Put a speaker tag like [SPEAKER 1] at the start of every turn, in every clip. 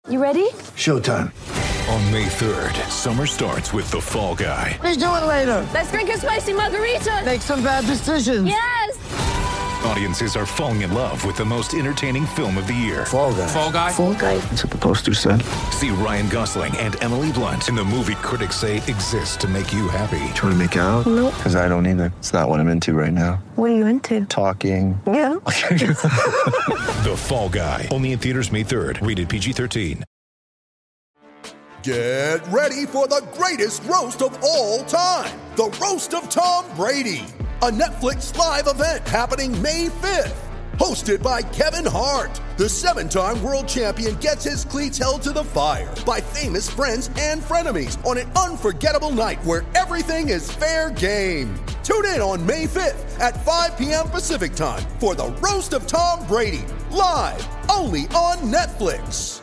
[SPEAKER 1] You ready?
[SPEAKER 2] Showtime.
[SPEAKER 3] On May 3rd, summer starts with The Fall Guy.
[SPEAKER 1] Let's do it later. Let's drink a spicy margarita.
[SPEAKER 2] Make some bad decisions.
[SPEAKER 1] Yes.
[SPEAKER 3] Audiences are falling in love with the most entertaining film of the year.
[SPEAKER 2] Fall Guy.
[SPEAKER 4] Fall Guy?
[SPEAKER 1] Fall guy.
[SPEAKER 2] That's what the poster said.
[SPEAKER 3] See Ryan Gosling and Emily Blunt in the movie critics say exists to make you happy.
[SPEAKER 2] Trying to make it out?
[SPEAKER 1] Nope.
[SPEAKER 2] Because I don't either. It's not what I'm into right now.
[SPEAKER 1] What are you into?
[SPEAKER 2] Talking.
[SPEAKER 1] Yeah.
[SPEAKER 3] The Fall Guy. Only in theaters May 3rd. Rated PG-13.
[SPEAKER 5] Get ready for the greatest roast of all time. The Roast of Tom Brady. A Netflix live event happening May 5th. Hosted by Kevin Hart. The 7-time world champion gets his cleats held to the fire by famous friends and frenemies on an unforgettable night where everything is fair game. Tune in on May 5th at 5 p.m. Pacific time for the Roast of Tom Brady. Live only on Netflix.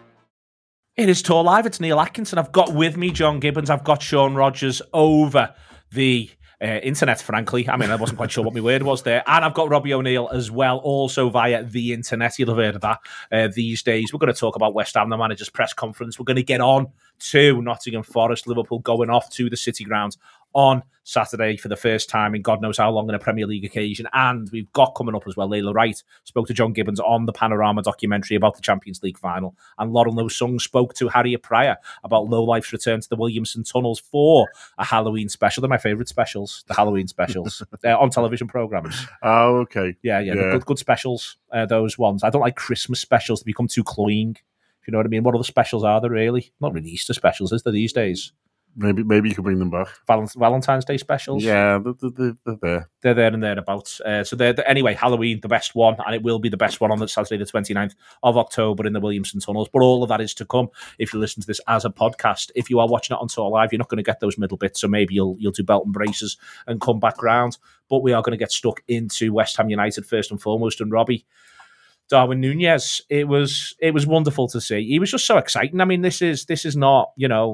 [SPEAKER 6] It is Tour Live. It's Neil Atkinson. I've got with me John Gibbons. I've got Sean Rogers over the internet, frankly. I mean, I wasn't quite sure what my word was there. And I've got Robbie O'Neill as well, also via the internet. You'll have heard of that these days. We're going to talk about West Ham, the manager's press conference. We're going to get on to Nottingham Forest, Liverpool going off to the City Ground on Saturday for the first time in God knows how long in a Premier League occasion. And we've got coming up as well, Layla Wright spoke to John Gibbons on the Panorama documentary about the Champions League final. And Lauren Lowe-Sung spoke to Harriet Pryor about Lowlife's return to the Williamson Tunnels for a Halloween special. They're my favourite specials, the Halloween specials, on television programmes.
[SPEAKER 7] Oh, okay.
[SPEAKER 6] Yeah. Good specials, those ones. I don't like Christmas specials. They become too cloying, if you know what I mean. What other specials are there, really? Not really Easter specials, is there, these days?
[SPEAKER 7] Maybe you could bring them back.
[SPEAKER 6] Valentine's Day specials.
[SPEAKER 7] Yeah, they're there.
[SPEAKER 6] They're there and thereabouts. So anyway, Halloween, the best one, and it will be the best one on the Saturday, the 29th of October in the Williamson Tunnels. But all of that is to come if you listen to this as a podcast. If you are watching it on Tour Live, you're not going to get those middle bits, so maybe you'll do belt and braces and come back round. But we are going to get stuck into West Ham United first and foremost. And Robbie, Darwin Núñez, it was wonderful to see. He was just so exciting. I mean, this is not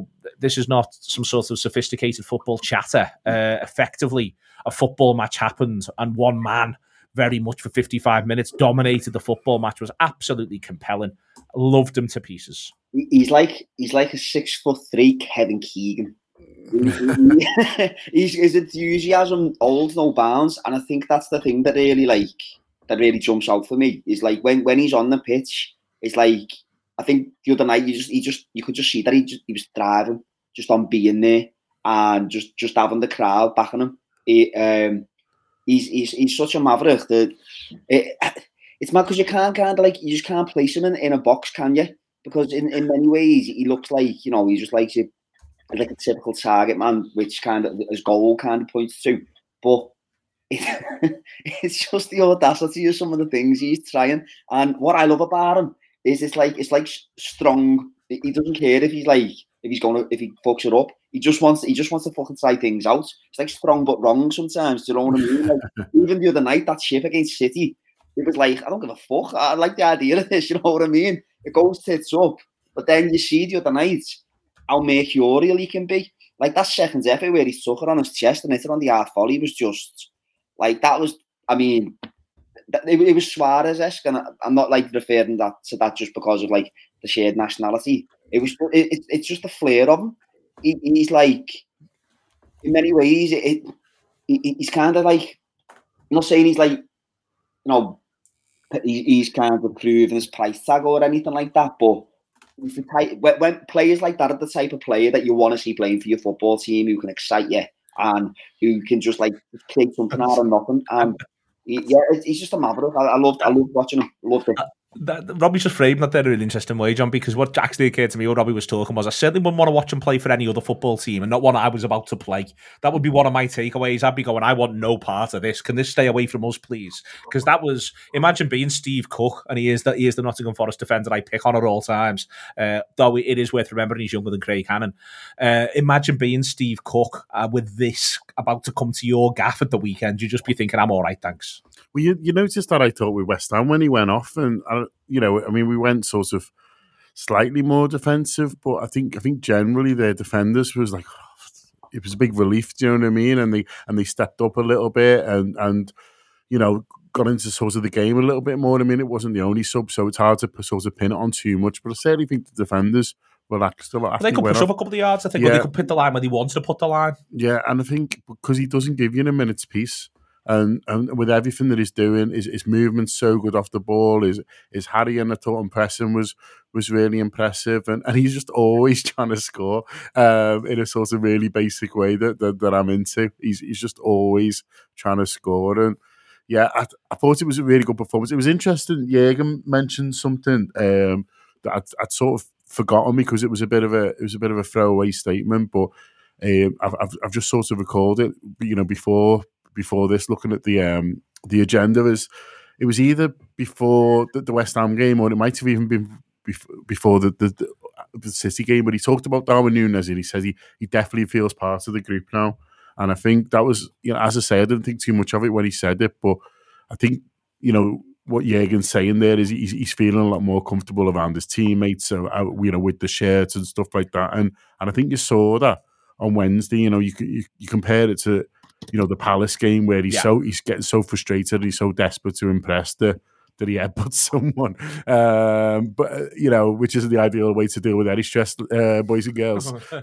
[SPEAKER 6] some sort of sophisticated football chatter. Effectively, a football match happened, and one man, very much for 55 minutes, dominated the football match. Was absolutely compelling. Loved him to pieces.
[SPEAKER 8] He's like a 6'3" Kevin Keegan. His enthusiasm holds no bounds, and I think that's the thing that really jumps out for me. Is like when he's on the pitch, it's like, I think the other night you could just see that he was thriving just on being there and just having the crowd backing him. He's such a maverick that it's mad because you just can't place him in a box, can you? Because in many ways he looks like, he just likes it like a typical target man, which kind of his goal kind of points to, but. It's just the audacity of some of the things he's trying, and what I love about him is it's like strong. He doesn't care if he fucks it up. He just wants to fucking try things out. It's like strong but wrong sometimes. Do you know what I mean? Like, even the other night, that ship against City, it was like, I don't give a fuck. I like the idea of this. You know what I mean? It goes tits up, but then you see the other night how mercurial he can be. Like that second effort where he took it on his chest and hit it on the hard volley was just. Like, that was, I mean, it was Suarez-esque, and I'm not, like, referring to that just because of, like, the shared nationality. It's just the flair of him. He's, like, in many ways, he's kind of, like, I'm not saying he's, like, he's kind of proving his price tag or anything like that, but he's the type, when players like that are the type of player that you want to see playing for your football team, who can excite you, and who can just like create something out of nothing. And he's just a maverick. I loved watching him. Loved it.
[SPEAKER 6] Robbie's just framed that in a really interesting way, John, because what actually occurred to me when Robbie was talking was I certainly wouldn't want to watch him play for any other football team and not one I was about to play. That would be one of my takeaways. I'd be going, I want no part of this. Can this stay away from us, please? Because that was, imagine being Steve Cook, and he is the Nottingham Forest defender I pick on at all times, though it is worth remembering he's younger than Craig Hannon. Imagine being Steve Cook with this about to come to your gaff at the weekend. You'd just be thinking, I'm all right, thanks.
[SPEAKER 7] Well, you noticed that I thought with West Ham when he went off, and we went sort of slightly more defensive, but I think generally their defenders was like, it was a big relief. Do you know what I mean? And they stepped up a little bit, and got into sort of the game a little bit more. I mean, it wasn't the only sub, so it's hard to sort of pin it on too much. But I certainly think the defenders relaxed a lot.
[SPEAKER 6] They could push up a couple of yards, I think, or they could put the line where they wanted to put the line.
[SPEAKER 7] Yeah, and I think because he doesn't give you a minute's peace, and with everything that he's doing, his movement's so good off the ball. His Harry and I thought and pressing was really impressive, and he's just always trying to score in a sort of really basic way that I'm into. He's just always trying to score, and yeah, I thought it was a really good performance. It was interesting. Jürgen mentioned something that I'd sort of forgotten because it was a bit of a throwaway statement, but I've just sort of recalled it. You know, before this, looking at the agenda, it was either before the West Ham game, or it might have even been before the City game. But he talked about Darwin Núñez, and he says he definitely feels part of the group now. And I think that was, you know, as I say, I didn't think too much of it when he said it, but I think, you know, what Jürgen's saying there is he's feeling a lot more comfortable around his teammates, so you know, with the shirts and stuff like that. And I think you saw that on Wednesday. You know, you compare it to, you know, the Palace game where he's getting so frustrated, he's so desperate to impress that he headbutts someone. But you know, which isn't the ideal way to deal with any stress, boys and girls. But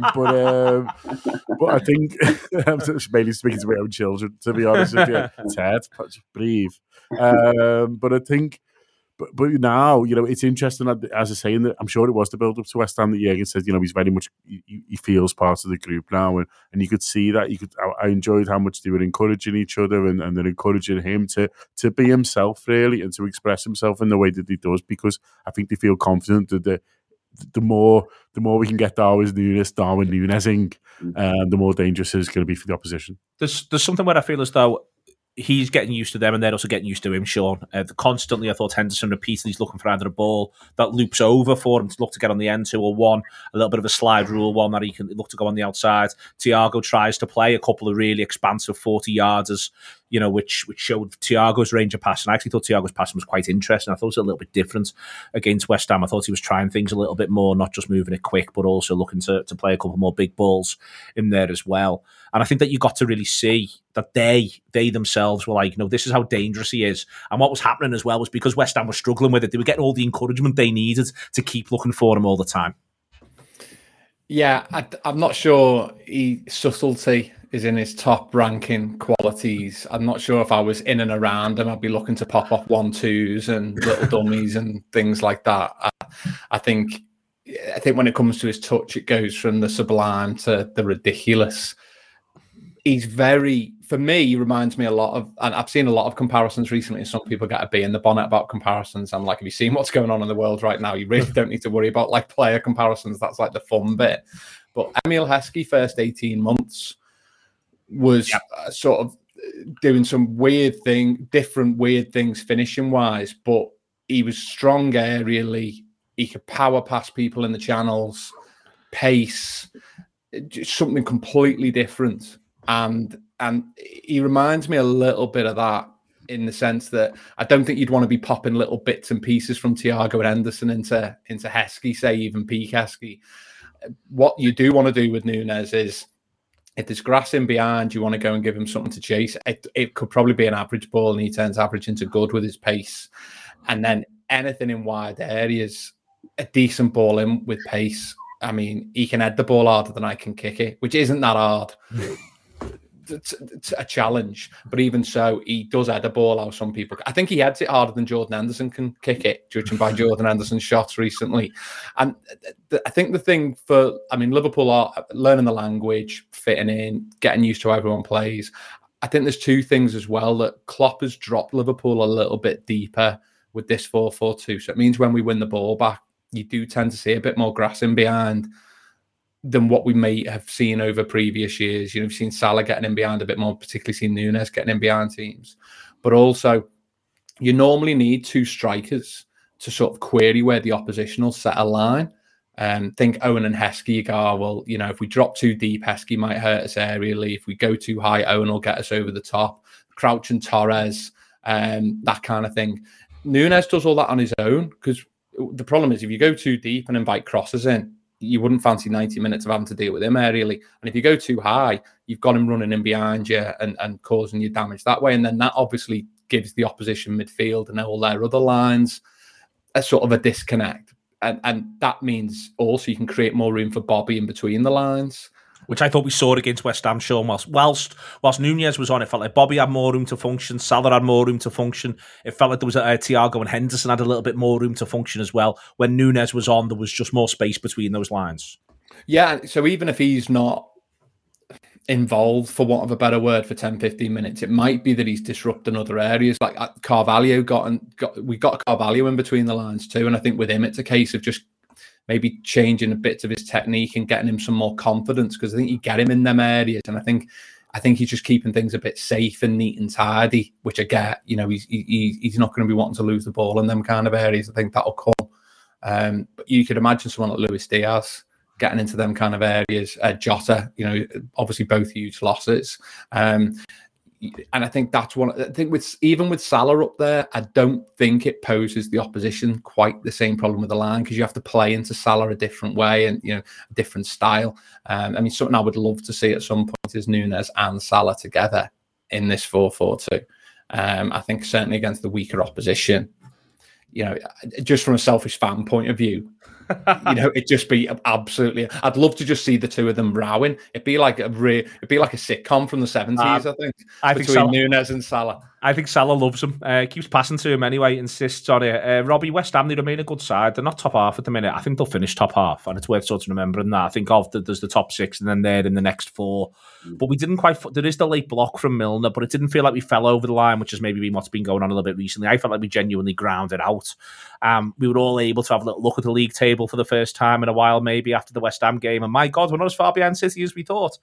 [SPEAKER 7] I think I'm mainly speaking to my own children, to be honest with you. Ted, breathe. But I think, but now, you know, it's interesting, as I say, and I'm sure it was the build up to West Ham that Jürgen said, you know, he's very much, he feels part of the group now, and you could see that. I enjoyed how much they were encouraging each other, and they're encouraging him to be himself, really, and to express himself in the way that he does, because I think they feel confident that the more we can get Darwin Núñez-ing, the more dangerous it's going to be for the opposition.
[SPEAKER 6] There's something where I feel as though he's getting used to them and they're also getting used to him, Sean. Constantly, I thought Henderson repeatedly he's looking for either a ball that loops over for him to look to get on the end to, or one, a little bit of a slide rule one that he can look to go on the outside. Thiago tries to play a couple of really expansive 40-yarders, you know, which showed Thiago's range of passing. I actually thought Thiago's passing was quite interesting. I thought it was a little bit different against West Ham. I thought he was trying things a little bit more, not just moving it quick, but also looking to play a couple more big balls in there as well. And I think that you got to really see that they themselves were like, you know, this is how dangerous he is. And what was happening as well was because West Ham was struggling with it, they were getting all the encouragement they needed to keep looking for him all the time.
[SPEAKER 4] Yeah, I'm not sure subtlety is in his top ranking qualities. I'm not sure if I was in and around him, I'd be looking to pop off 1-2s and little dummies and things like that. I think when it comes to his touch, it goes from the sublime to the ridiculous. He's for me, he reminds me a lot of, and I've seen a lot of comparisons recently. Some people get a bee in the bonnet about comparisons. I'm like, have you seen what's going on in the world right now? You really don't need to worry about like player comparisons. That's like the fun bit. But Emile Heskey, first 18 months, was sort of doing some different weird things finishing wise, but he was strong aerially. He could power pass people in the channels, pace, something completely different. And he reminds me a little bit of that in the sense that I don't think you'd want to be popping little bits and pieces from Thiago and Henderson into Heskey, say even peak Heskey. What you do want to do with Núñez is, if there's grass in behind, you want to go and give him something to chase. It could probably be an average ball, and he turns average into good with his pace. And then anything in wide areas, a decent ball in with pace. I mean, he can head the ball harder than I can kick it, which isn't that hard. It's a challenge, but even so, he does head a ball out. Some people, I think he heads it harder than Jordan Henderson can kick it, judging by Jordan Henderson's shots recently. And I think the thing Liverpool are learning the language, fitting in, getting used to how everyone plays. I think there's two things as well, that Klopp has dropped Liverpool a little bit deeper with this 4-4-2. So it means when we win the ball back, you do tend to see a bit more grass in behind than what we may have seen over previous years. You know, we've seen Salah getting in behind a bit more, particularly seen Núñez getting in behind teams. But also, you normally need two strikers to sort of query where the opposition will set a line. Think Owen and Heskey, you go, well, you know, if we drop too deep, Heskey might hurt us aerially. If we go too high, Owen will get us over the top. Crouch and Torres, that kind of thing. Núñez does all that on his own, because the problem is if you go too deep and invite crosses in, you wouldn't fancy 90 minutes of having to deal with him aerially. And if you go too high, you've got him running in behind you and causing you damage that way. And then that obviously gives the opposition midfield and all their other lines a sort of a disconnect. And that means also you can create more room for Bobby in between the lines.
[SPEAKER 6] Which I thought we saw against West Ham, Sean. Whilst Nunez was on, it felt like Bobby had more room to function, Salah had more room to function. It felt like there was Thiago and Henderson had a little bit more room to function as well. When Nunez was on, there was just more space between those lines.
[SPEAKER 4] Yeah, so even if he's not involved, for want of a better word, for 10, 15 minutes, it might be that he's disrupting other areas. Like Carvalho we got Carvalho in between the lines too, and I think with him it's a case of just maybe changing a bit of his technique and getting him some more confidence, because I think you get him in them areas, and I think he's just keeping things a bit safe and neat and tidy, which I get. You know, he's not going to be wanting to lose the ball in them kind of areas. I think that'll come. But you could imagine someone like Luis Diaz getting into them kind of areas. Jota, you know, obviously both huge losses. And I think that's one. I think even with Salah up there, I don't think it poses the opposition quite the same problem with the line, because you have to play into Salah a different way and, you know, a different style. I mean, something I would love to see at some point is Nunez and Salah together in this 4-4-2. I think certainly against the weaker opposition, you know, just from a selfish fan point of view, you know, it'd just be absolutely. I'd love to just see the two of them rowing. It'd be like a sitcom from the 70s. I think between Nunez and Salah.
[SPEAKER 6] I think Salah loves him. Keeps passing to him anyway. Insists on it. Robbie, West Ham, they remain a good side. They're not top half at the minute. I think they'll finish top half, and it's worth sort of remembering that. I think there's the top six, and then they're in the next four. But we didn't quite. There is the late block from Milner, but it didn't feel like we fell over the line, which has maybe been what's been going on a little bit recently. I felt like we genuinely grounded out. We were all able to have a little look at the league table for the first time in a while, maybe after the West Ham game. And my God, we're not as far behind City as we thought.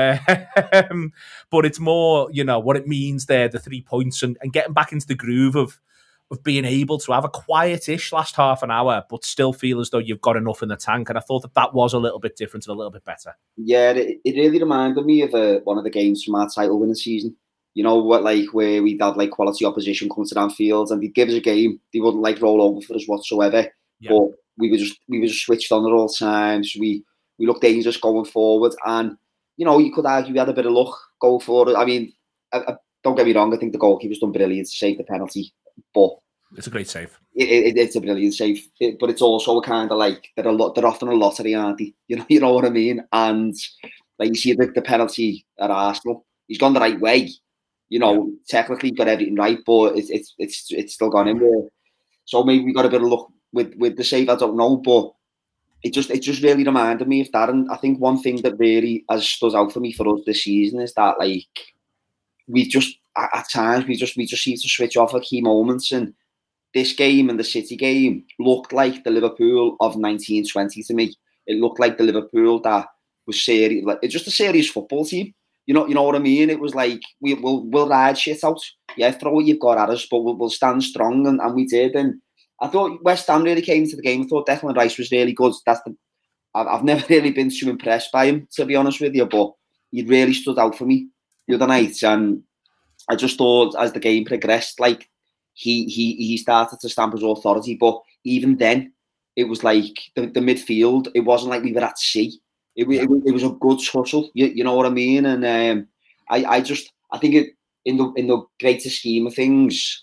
[SPEAKER 6] But it's more, you know, what it means there, the 3 points and getting back into the groove of being able to have a quiet-ish last half an hour, but still feel as though you've got enough in the tank. And I thought that was a little bit different and a little bit better.
[SPEAKER 8] Yeah, it really reminded me of one of the games from our title-winning season. You know, what, like where we'd have like quality opposition come to Anfield and they'd give us a game. They wouldn't like roll over for us whatsoever. Yeah. But we were just switched on at all times. We looked dangerous going forward, and you know, you could argue we had a bit of luck going forward. I mean, don't get me wrong. I think the goalkeeper's done brilliant to save the penalty, but
[SPEAKER 6] it's a great save.
[SPEAKER 8] It's a brilliant save, but it's also a kind of like they're often a lottery, aren't they? You know what I mean? And like you see the penalty at Arsenal, he's gone the right way. You know, technically got everything right, but it's still gone in there. So maybe we got a bit of luck with the save. I don't know, but it just really reminded me of that. And I think one thing that really has stood out for me for us this season is that like we just at times we just seem to switch off at key moments. And this game and the City game looked like the Liverpool of 1920 to me. It looked like the Liverpool that was serious, like it's just a serious football team. You know what I mean? It was like we'll ride shit out. Yeah, throw what you've got at us, but we'll stand strong, and we did. And I thought West Ham really came to the game. I thought Declan Rice was really good. I've never really been too impressed by him, to be honest with you, but he really stood out for me the other night. And I just thought as the game progressed, like he started to stamp his authority. But even then, it was like the midfield. It wasn't like we were at sea. It was a good tussle, you know what I mean? And I think in the greater scheme of things,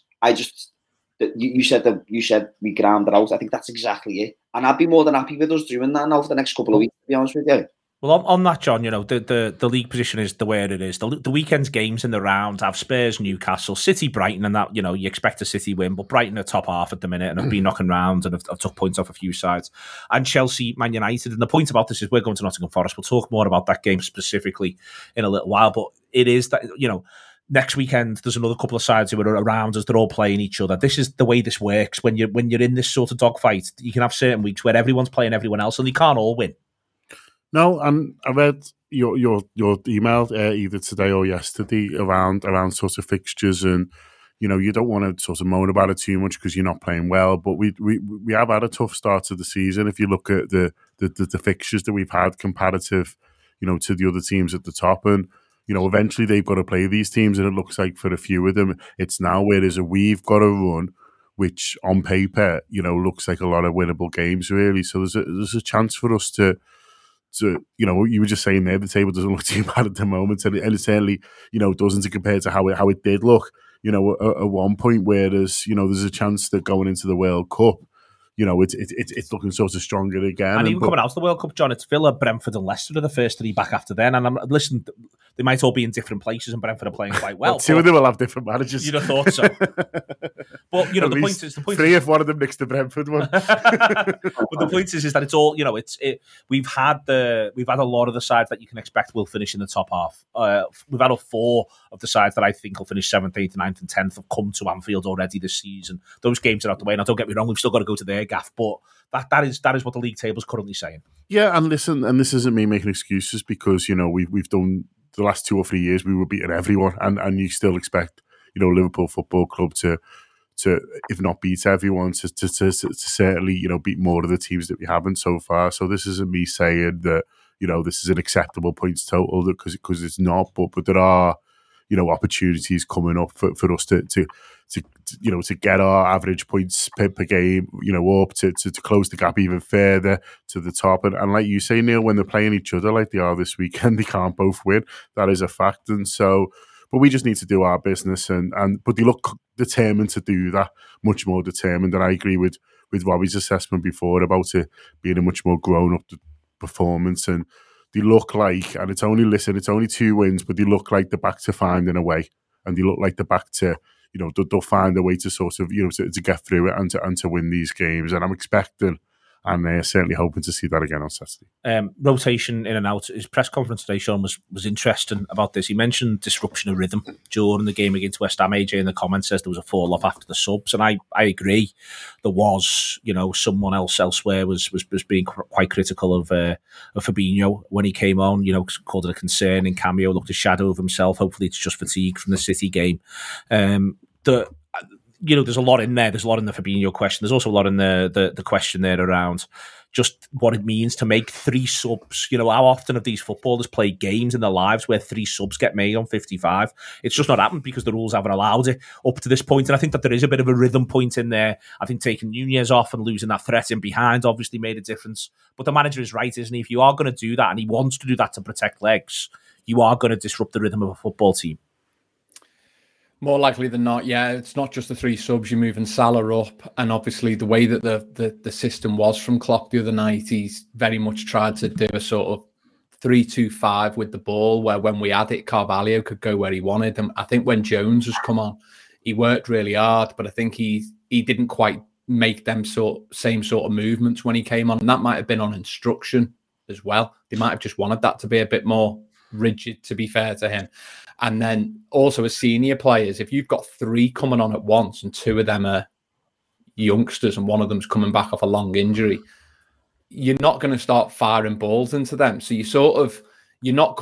[SPEAKER 8] you said we grounded out. I think that's exactly it, and I'd be more than happy with us doing that now for the next couple of weeks, to be honest with you.
[SPEAKER 6] Well, on that, John, you know, the league position is the way it is. The weekend's games in the round have Spurs, Newcastle, City, Brighton, and that, you know, you expect a City win, but Brighton are top half at the minute and have been knocking round and have took points off a few sides. And Chelsea, Man United. And the point about this is we're going to Nottingham Forest. We'll talk more about that game specifically in a little while, but it is that, you know, next weekend there's another couple of sides who are around us. They're all playing each other. This is the way this works. When you're in this sort of dogfight, you can have certain weeks where everyone's playing everyone else and they can't all win.
[SPEAKER 7] No, and I read your email either today or yesterday around sort of fixtures, and you know you don't want to sort of moan about it too much because you're not playing well. But we have had a tough start to the season. If you look at the fixtures that we've had comparative, you know, to the other teams at the top, and you know eventually they've got to play these teams, and it looks like for a few of them it's now whereas we've got to run, which on paper you know looks like a lot of winnable games really. So there's a chance for us to, you know, you were just saying there, the table doesn't look too bad at the moment, and it certainly, you know, doesn't compare to how it did look. at one point, whereas, there's a chance that going into the World Cup, it's looking sort of stronger again.
[SPEAKER 6] And even coming out of the World Cup, John, it's Villa, Brentford and Leicester are the first three back after then. And listen, they might all be in different places and Brentford are playing quite well.
[SPEAKER 7] Two of them will have different managers.
[SPEAKER 6] You'd have thought so. But, the point is...
[SPEAKER 7] Three if one of them next to Brentford one.
[SPEAKER 6] But the point is that it's all, we've had a lot of the sides that you can expect will finish in the top half. We've had 4 of the sides that I think will finish 7th, 8th, 9th and 10th have come to Anfield already this season. Those games are out the way. Now, don't get me wrong, we've still got to go to their gaff, but that is what the league table is currently saying.
[SPEAKER 7] Yeah, and listen, and this isn't me making excuses because, we've done the last 2 or 3 years, we were beating everyone, and you still expect, Liverpool Football Club to if not beat everyone, to certainly, beat more of the teams that we haven't so far. So this isn't me saying that, this is an acceptable points total because it's not, but there are, opportunities coming up for us to get our average points per game, up to close the gap even further to the top. And like you say, Neil, when they're playing each other like they are this weekend, they can't both win. That is a fact. And so, but we just need to do our business. But they look determined to do that, much more determined. And I agree with Robbie's assessment before about it being a much more grown up performance. And they look like, and it's only 2 wins, but they look like they're back to finding a way. And they look like they're back to, they'll find a way to sort of, to get through it and to win these games. And I'm expecting and certainly hoping to see that again on Saturday.
[SPEAKER 6] Rotation in and out. His press conference today, Sean, was interesting about this. He mentioned disruption of rhythm during the game against West Ham. AJ in the comments says there was a fall off after the subs, and I agree. There was, someone else elsewhere was being quite critical of Fabinho when he came on. Called it a concerning cameo, looked a shadow of himself. Hopefully, it's just fatigue from the City game. There's a lot in there. There's a lot in the Fabinho question. There's also a lot in the question there around just what it means to make 3 subs. How often have these footballers played games in their lives where 3 subs get made on 55? It's just not happened because the rules haven't allowed it up to this point. And I think that there is a bit of a rhythm point in there. I think taking Nunez off and losing that threat in behind obviously made a difference. But the manager is right, isn't he? If you are going to do that, and he wants to do that to protect legs, you are going to disrupt the rhythm of a football team.
[SPEAKER 4] More likely than not, yeah. It's not just the 3 subs. You're moving Salah up, and obviously the way that the system was from Klopp the other night, he's very much tried to do a sort of 3-2-5 with the ball, where when we had it, Carvalho could go where he wanted. And I think when Jones has come on, he worked really hard, but I think he didn't quite make them same sort of movements when he came on, and that might have been on instruction as well. They might have just wanted that to be a bit more rigid, to be fair to him. And then also as senior players, if you've got 3 coming on at once and 2 of them are youngsters and one of them's coming back off a long injury, you're not going to start firing balls into them. So you're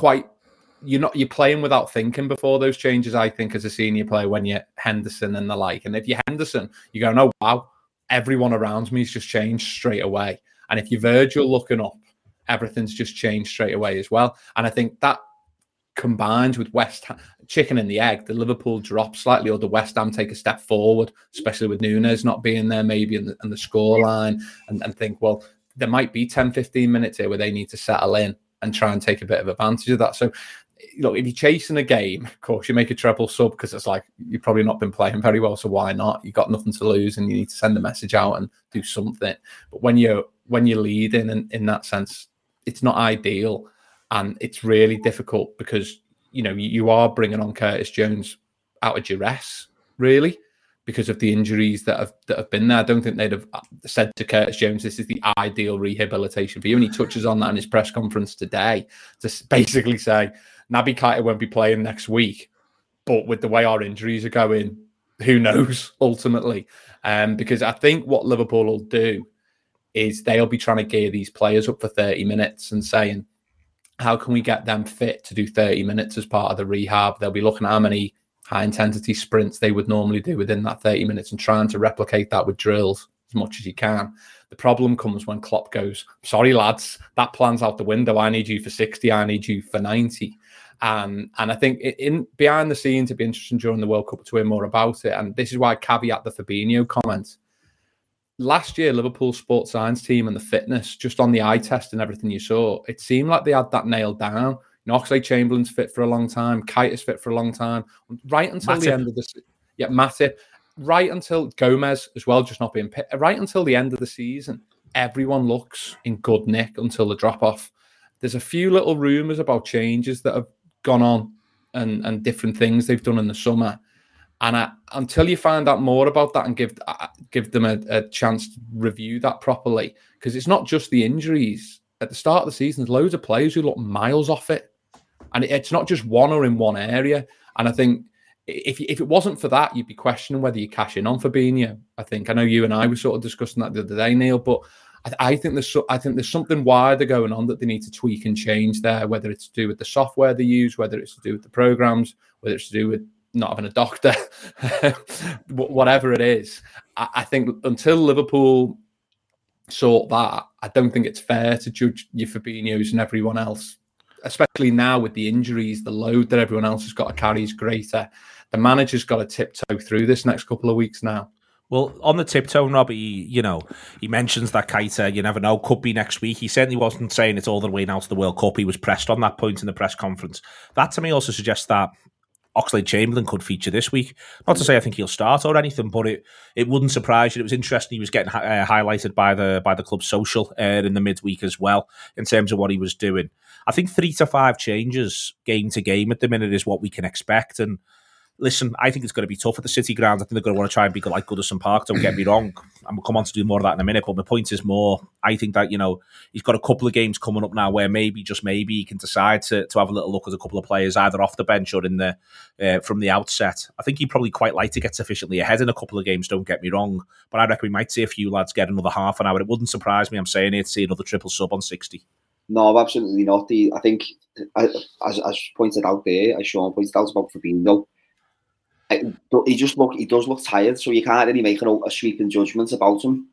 [SPEAKER 4] playing without thinking before those changes, I think, as a senior player when you're Henderson and the like. And if you're Henderson, you go, oh, wow, everyone around me's just changed straight away. And if you're Virgil looking up, everything's just changed straight away as well. And I think that combined with West Ham, chicken and the egg, the Liverpool drop slightly or the West Ham take a step forward, especially with Nunez not being there maybe in the scoreline, and think, well, there might be 10, 15 minutes here where they need to settle in and try and take a bit of advantage of that. So, if you're chasing a game, of course, you make a treble sub because it's like you've probably not been playing very well, so why not? You've got nothing to lose and you need to send a message out and do something. But when you're leading in that sense, it's not ideal. And it's really difficult because, you are bringing on Curtis Jones out of duress, really, because of the injuries that have been there. I don't think they'd have said to Curtis Jones, this is the ideal rehabilitation for you. And he touches on that in his press conference today to basically say, Naby Keita won't be playing next week. But with the way our injuries are going, who knows, ultimately. Because I think what Liverpool will do is they'll be trying to gear these players up for 30 minutes and saying, how can we get them fit to do 30 minutes as part of the rehab? They'll be looking at how many high-intensity sprints they would normally do within that 30 minutes and trying to replicate that with drills as much as you can. The problem comes when Klopp goes, sorry, lads, that plan's out the window. I need you for 60. I need you for 90. And I think behind the scenes, it'd be interesting during the World Cup to hear more about it. And this is why I caveat the Fabinho comment. Last year, Liverpool sports science team and the fitness, just on the eye test and everything you saw, it seemed like they had that nailed down. Oxlade-Chamberlain's fit for a long time. Keita's fit for a long time. Right until the end of the Yeah, Matip. Right until Gomez as well, just not being picked. Right until the end of the season, everyone looks in good nick until the drop-off. There's a few little rumours about changes that have gone on and different things they've done in the summer. And until you find out more about that and give them a chance to review that properly, because it's not just the injuries. At the start of the season, there's loads of players who look miles off it. And it's not just one or in one area. And I think if it wasn't for that, you'd be questioning whether you cash in on Fabinho. I know you and I were sort of discussing that the other day, Neil, but I think there's something wider going on that they need to tweak and change there, whether it's to do with the software they use, whether it's to do with the programs, whether it's to do with not having a doctor, whatever it is. I think until Liverpool sort that, I don't think it's fair to judge your Fabinhos and everyone else, especially now with the injuries. The load that everyone else has got to carry is greater. The manager's got to tiptoe through this next couple of weeks now.
[SPEAKER 6] Well, on the tiptoe, Robbie, he mentions that Keita, you never know, could be next week. He certainly wasn't saying it's all the way now to the World Cup. He was pressed on that point in the press conference. That to me also suggests that Oxlade-Chamberlain could feature this week. Not to say I think he'll start or anything, but it wouldn't surprise you. It was interesting. He was getting highlighted by the club social in the midweek as well in terms of what he was doing. I think 3 to 5 changes game to game at the minute is what we can expect. And listen, I think it's going to be tough at the City ground. I think they're going to want to try and be like Goodison Park. Don't get me wrong. And we'll come on to do more of that in a minute. But my point is more, I think that, he's got a couple of games coming up now where maybe, just maybe, he can decide to have a little look at a couple of players either off the bench or in the from the outset. I think he'd probably quite like to get sufficiently ahead in a couple of games, don't get me wrong. But I reckon we might see a few lads get another half an hour. It wouldn't surprise me, I'm saying it, to see another triple sub on 60.
[SPEAKER 8] No, absolutely not. I think, as pointed out there, as Sean pointed out about Fabinho, he does look tired, so you can't really make a sweeping judgment about him.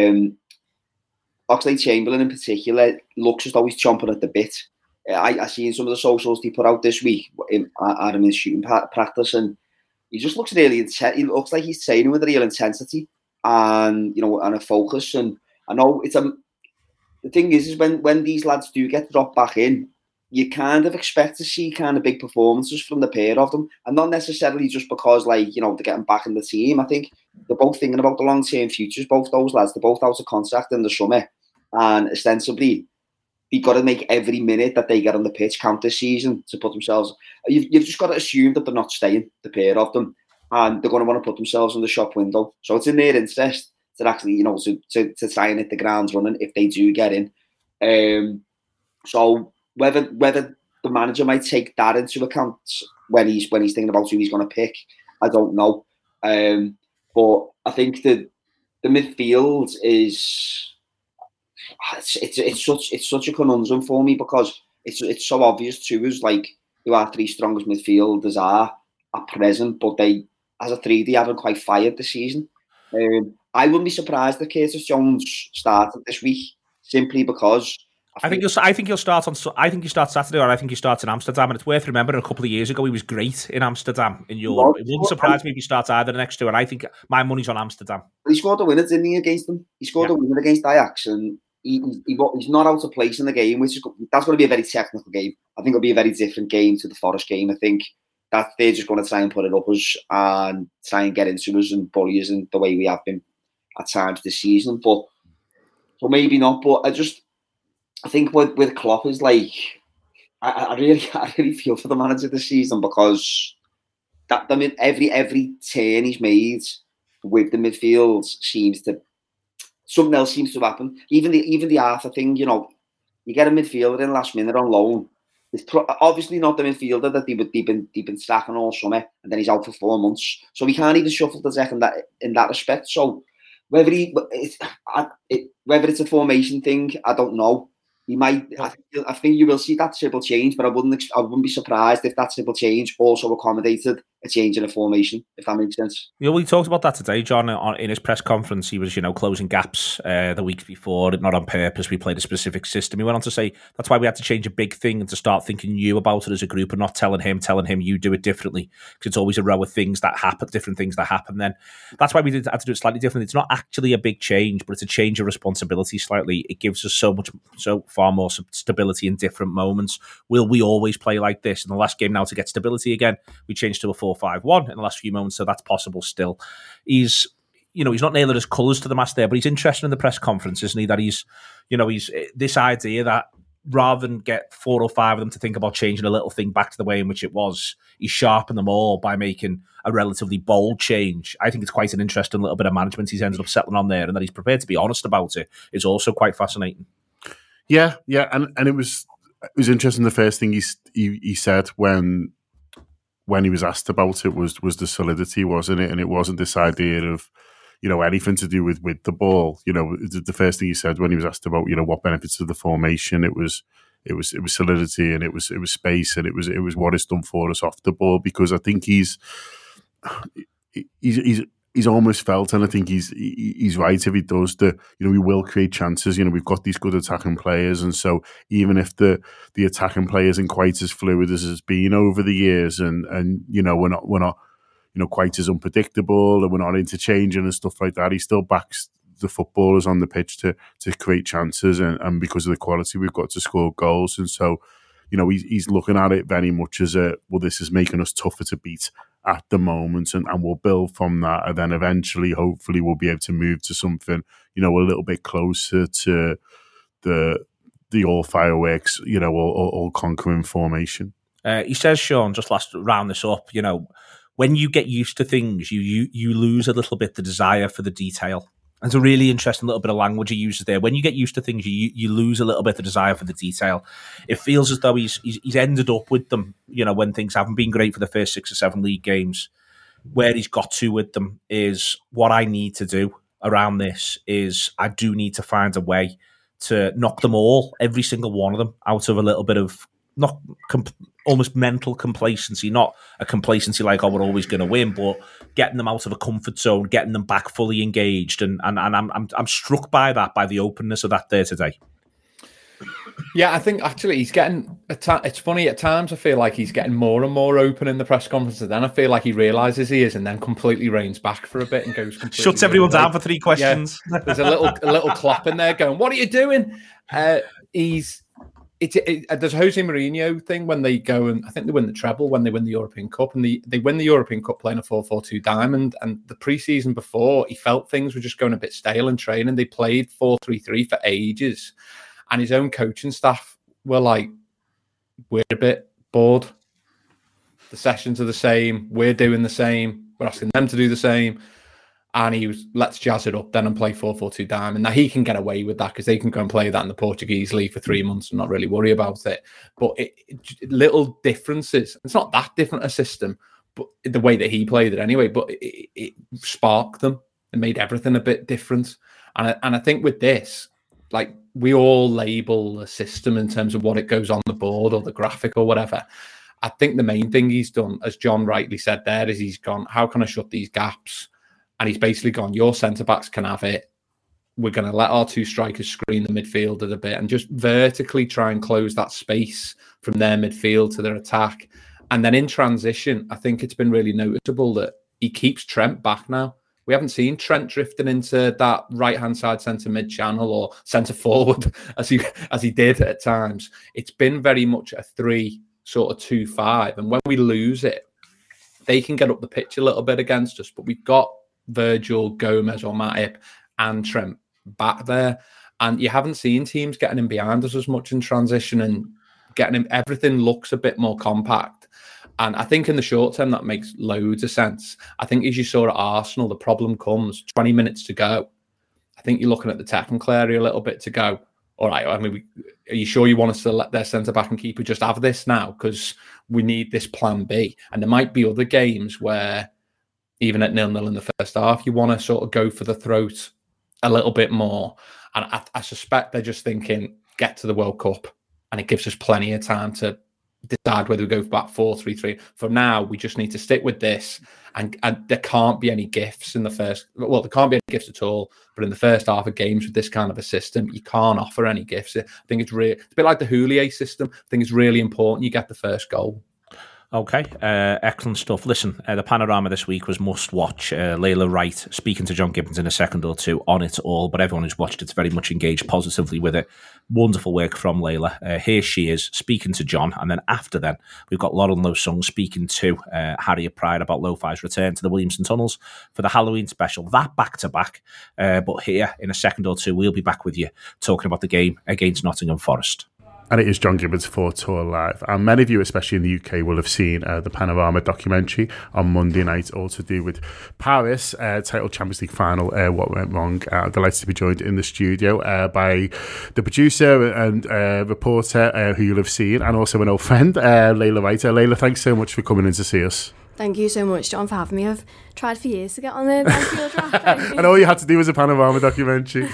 [SPEAKER 8] Oxlade-Chamberlain in particular looks as though he's chomping at the bit. I seen some of the socials he put out this week at him in shooting practice, and he just looks really intense. He looks like he's training with a real intensity and and a focus. And I know the thing is when these lads do get dropped back in, you kind of expect to see kind of big performances from the pair of them, and not necessarily just because they're getting back in the team. I think they're both thinking about the long-term futures. Both those lads, they're both out of contract in the summer, and ostensibly you've got to make every minute that they get on the pitch count this season to put themselves. You've just got to assume that they're not staying, the pair of them, and they're going to want to put themselves in the shop window. So it's in their interest to actually, to try and hit the ground running if they do get in. So whether the manager might take that into account when he's thinking about who he's going to pick, I don't know. But I think that the midfield is it's such a conundrum for me, because it's so obvious to us who our 3 strongest midfielders are at present, but they as a 3 they haven't quite fired this season. I wouldn't be surprised if Curtis Jones started this week, simply because I think he'll start on. I think he starts Saturday, or I think he starts in Amsterdam. And it's worth remembering, a couple of years ago he was great in Amsterdam in Europe. It wouldn't surprise me if he starts either the next 2. And I think my money's on Amsterdam. He scored a winner, didn't he, against them? He scored a winner against Ajax, and he's not out of place in the game. That's going to be a very technical game. I think it'll be a very different game to the Forest game. I think that they're just going to try and put it up us and try and get into us and bully us in the way we have been at times this season. But so maybe not. But I think with Klopp is I really feel for the manager this season, because every turn he's made with the midfield something else seems to happen. Even the Arthur thing, you get a midfielder in last minute on loan. It's obviously not the midfielder that they've been stacking all summer, and then he's out for 4 months, so he can't even shuffle the deck in that respect. So whether it's a formation thing, I don't know. He might. I think you will see that triple change, but I wouldn't be surprised if that triple change also accommodated a change in a formation, if that makes sense.
[SPEAKER 6] We talked about that today, John, in his press conference. He was, closing gaps the weeks before, not on purpose. We played a specific system. He went on to say that's why we had to change a big thing and to start thinking new about it as a group, and not telling him you do it differently, because it's always a row of things that happen, different things that happen. Then that's why we had to do it slightly differently. It's not actually a big change, but it's a change of responsibility slightly. It gives us so far more stability in different moments. Will we always play like this? In the last game now, to get stability again, we changed to a 4-4-2. 4-4-2 in the last few moments, so that's possible still. He's not nailing his colours to the mast there, but he's interested in the press conference, isn't he? That he's this idea that rather than get 4 or 5 of them to think about changing a little thing back to the way in which it was, he's sharpened them all by making a relatively bold change. I think it's quite an interesting little bit of management he's ended up settling on there, and that he's prepared to be honest about it is also quite fascinating.
[SPEAKER 7] Yeah, and it was interesting. The first thing he said when he was asked about it was the solidity, wasn't it? And it wasn't this idea of anything to do with the ball. The first thing he said when he was asked about what benefits of the formation, it was solidity, and it was space, and it was what it's done for us off the ball. Because I think he's almost felt, and I think he's right if he does, that we will create chances. We've got these good attacking players, and so even if the attacking play isn't quite as fluid as it's been over the years, and we're not quite as unpredictable, and we're not interchanging and stuff like that, he still backs the footballers on the pitch to create chances, and because of the quality we've got to score goals. And so he's looking at it very much as this is making us tougher to beat at the moment, and we'll build from that, and then eventually, hopefully, we'll be able to move to something a little bit closer to the all fireworks, all conquering formation.
[SPEAKER 6] He says, Sean, just last round this up, when you get used to things, you lose a little bit the desire for the detail. And it's a really interesting little bit of language he uses there. When you get used to things, you lose a little bit the desire for the detail. It feels as though he's ended up with them, when things haven't been great for the first 6 or 7 league games. Where he's got to with them is, what I need to do around this is I do need to find a way to knock them all, every single one of them, out of a little bit of almost mental complacency, not a complacency like, we're always going to win, but getting them out of a comfort zone, getting them back fully engaged, and I'm struck by that, by the openness of that there today.
[SPEAKER 4] Yeah, I think actually he's getting. It's funny at times. I feel like he's getting more and more open in the press conferences. Then I feel like he realizes he is, and then completely reins back for a bit and goes completely.
[SPEAKER 6] Shuts everyone down for 3 questions.
[SPEAKER 4] Yeah, there's a little clap in there going, "What are you doing?" There's a Jose Mourinho thing when they go, and I think they win the treble when they win the European Cup, and they win the European Cup playing a 4-4-2 diamond. And the preseason before, he felt things were just going a bit stale in training. They played 4-3-3 for ages, and his own coaching staff were like, "We're a bit bored. The sessions are the same. We're doing the same. We're asking them to do the same." And he was, "Let's jazz it up then and play 4-4-2 diamond." Now he can get away with that because they can go and play that in the Portuguese league for 3 months and not really worry about it. But little differences. It's not that different a system, but the way that he played it anyway. But it sparked them. It made everything a bit different. And I think with this, like, we all label a system in terms of what it goes on the board or the graphic or whatever. I think the main thing he's done, as John rightly said there, is he's gone, how can I shut these gaps? And he's basically gone, your centre-backs can have it. We're going to let our 2 strikers screen the midfield a bit and just vertically try and close that space from their midfield to their attack. And then in transition, I think it's been really noticeable that he keeps Trent back now. We haven't seen Trent drifting into that right-hand side centre mid-channel or centre forward as he did at times. It's been very much a 3-2-5. And when we lose it, they can get up the pitch a little bit against us, but we've got Virgil, Gomez or Matip and Trent back there, and you haven't seen teams getting in behind us as much in transition and getting him. Everything looks a bit more compact, and I think in the short term that makes loads of sense. I think as you saw at Arsenal, the problem comes 20 minutes to go. I think you're looking at the technical area a little bit to go. All right, I mean, are you sure you want us to let their centre-back and keeper just have this now? Because we need this plan B. And there might be other games where even at 0-0 in the first half, you want to sort of go for the throat a little bit more. And I suspect they're just thinking, get to the World Cup, and it gives us plenty of time to decide whether we go back 4-3-3. For now, we just need to stick with this, and there can't be any gifts in the first. Well, there can't be any gifts at all. But in the first half of games with this kind of a system, you can't offer any gifts. I think it's a bit like the Houllier system. I think it's really important you get the first goal.
[SPEAKER 6] Okay, excellent stuff. Listen, the panorama this week was must watch. Layla Wright speaking to John Gibbons in a second or two on it all, but everyone who's watched it's very much engaged positively with it. Wonderful work from Layla. Here she is speaking to John, and then after then, we've got Lauren Lowe Sung speaking to Harriet Pride about Lo-Fi's return to the Williamson Tunnels for the Halloween special. That back to back, but here in a second or two, we'll be back with you talking about the game against Nottingham Forest.
[SPEAKER 7] And it is John Gibbons for Tour Live. And many of you, especially in the UK, will have seen the Panorama documentary on Monday night, all to do with Paris, titled Champions League Final, What Went Wrong. I'm delighted to be joined in the studio by the producer and reporter who you'll have seen, and also an old friend, Layla Wright. Layla, thanks so much for coming in to see us.
[SPEAKER 1] Thank you so much, John, for having me. I've tried for years to get on the field track.
[SPEAKER 7] And all you had to do was a Panorama documentary.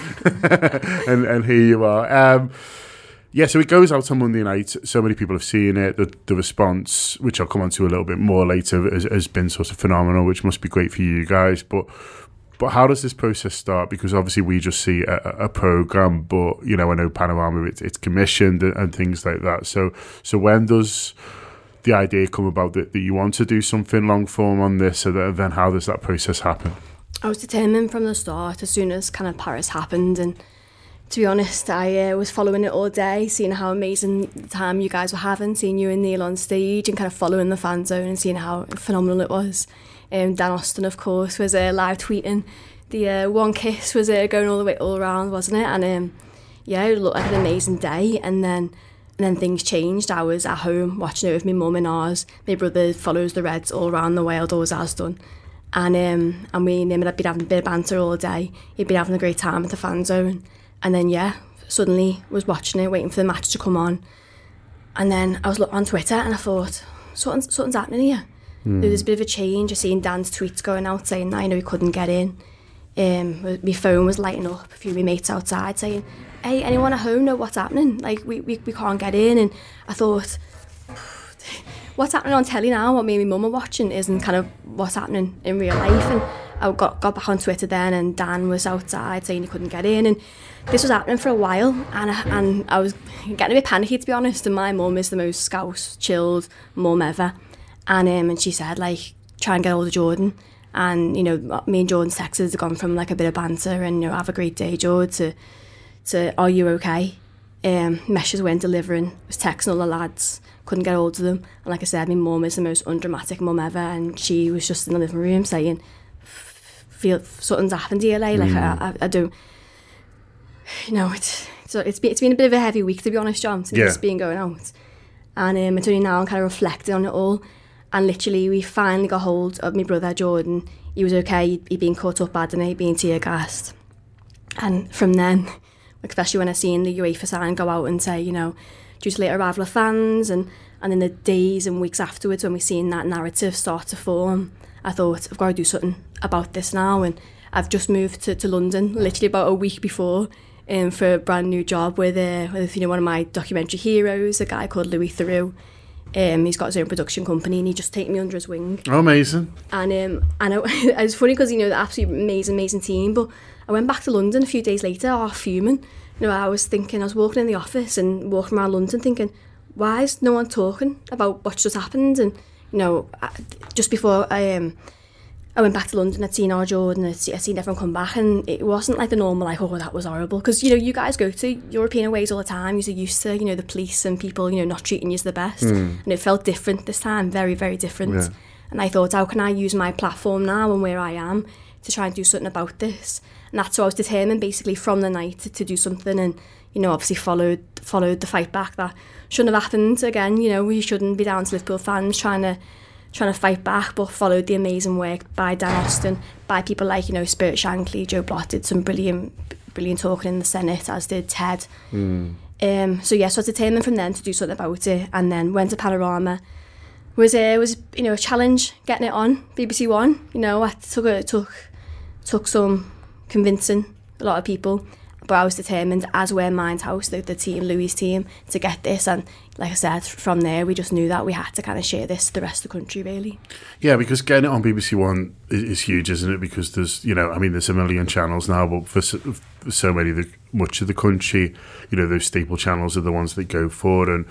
[SPEAKER 7] and here you are. Yeah, so it goes out on Monday night. So many people have seen it. The response, which I'll come on to a little bit more later, has been sort of phenomenal, which must be great for you guys. But how does this process start? Because obviously we just see a programme, but, I know Panorama, it's commissioned and things like that. So when does the idea come about that you want to do something long form on this? So then how does that process happen?
[SPEAKER 1] I was determined from the start, as soon as kind of Paris happened, and to be honest, I was following it all day, seeing how amazing the time you guys were having, seeing you and Neil on stage and kind of following the fan zone and seeing how phenomenal it was. Dan Austin, of course, was live tweeting. The one kiss was going all around, wasn't it? And it looked like an amazing day. And then things changed. I was at home watching it with my mum and ours. My brother follows the Reds all around the world, always has done. And me and him had been having a bit of banter all day. He'd been having a great time at the fan zone. And then, suddenly was watching it, waiting for the match to come on. And then I was looking on Twitter and I thought, something's happening here. There's a bit of a change. I seen Dan's tweets going out saying that, he couldn't get in. My phone was lighting up, a few of my mates outside saying, hey, anyone at home know what's happening? Like, we can't get in. And I thought, what's happening on telly now, what me and my mum are watching, isn't kind of what's happening in real life. And I got back on Twitter then, and Dan was outside saying he couldn't get in. And this was happening for a while, and I was getting a bit panicky, to be honest. And my mum is the most scouse, chilled mum ever. And she said, try and get hold of Jordan. And, me and Jordan's texts have gone from, a bit of banter and, have a great day, Jordan, to are you okay? Messages weren't delivering, was texting all the lads, couldn't get hold of them. And like I said, my mum is the most undramatic mum ever, and she was just in the living room saying, feel something's happened here, I don't... It's been a bit of a heavy week, to be honest, John, since it's been going out. And it's only now I'm kind of reflecting on it all. And literally, we finally got hold of my brother, Jordan. He was okay. He'd been caught up bad, and he'd been tear-gassed. And from then, especially when I seen the UEFA sign go out and say, due to late arrival of fans, and in the days and weeks afterwards when we seen that narrative start to form, I thought, I've got to do something about this now. And I've just moved to London, literally about a week before, for a brand new job with one of my documentary heroes, a guy called Louis Theroux. He's got his own production company, and he just taken me under his wing.
[SPEAKER 7] Oh, amazing.
[SPEAKER 1] And it's funny because, the absolutely amazing team, but I went back to London a few days later, half fuming. I was walking in the office and walking around London thinking, why is no one talking about what's just happened? And, just before I went back to London, I'd seen our Jordan, I'd seen everyone come back, and it wasn't like the normal, oh, that was horrible. Because, you guys go to European aways all the time, you're used to, the police and people, not treating you as the best. And it felt different this time, very, very different. Yeah. And I thought, how can I use my platform now and where I am to try and do something about this? And that's why I was determined, basically, from the night to do something, and, obviously followed the fight back. That shouldn't have happened again. We shouldn't be down to Liverpool fans trying to fight back, but followed the amazing work by Dan Austin, by people like, Spirit Shankly, Joe Blott did some brilliant talking in the Senate, as did Ted. So I was determined from then to do something about it, and then went to Panorama. Was a challenge getting it on BBC One. It took some convincing a lot of people, but I was determined, as were Mindhouse, the team, Louis' team, to get this. And like I said, from there we just knew that we had to kind of share this to the rest of the country, really. Yeah,
[SPEAKER 7] because getting it on BBC One is huge, isn't it? Because there's there's a million channels now, but for so much of the country, those staple channels are the ones that go for. And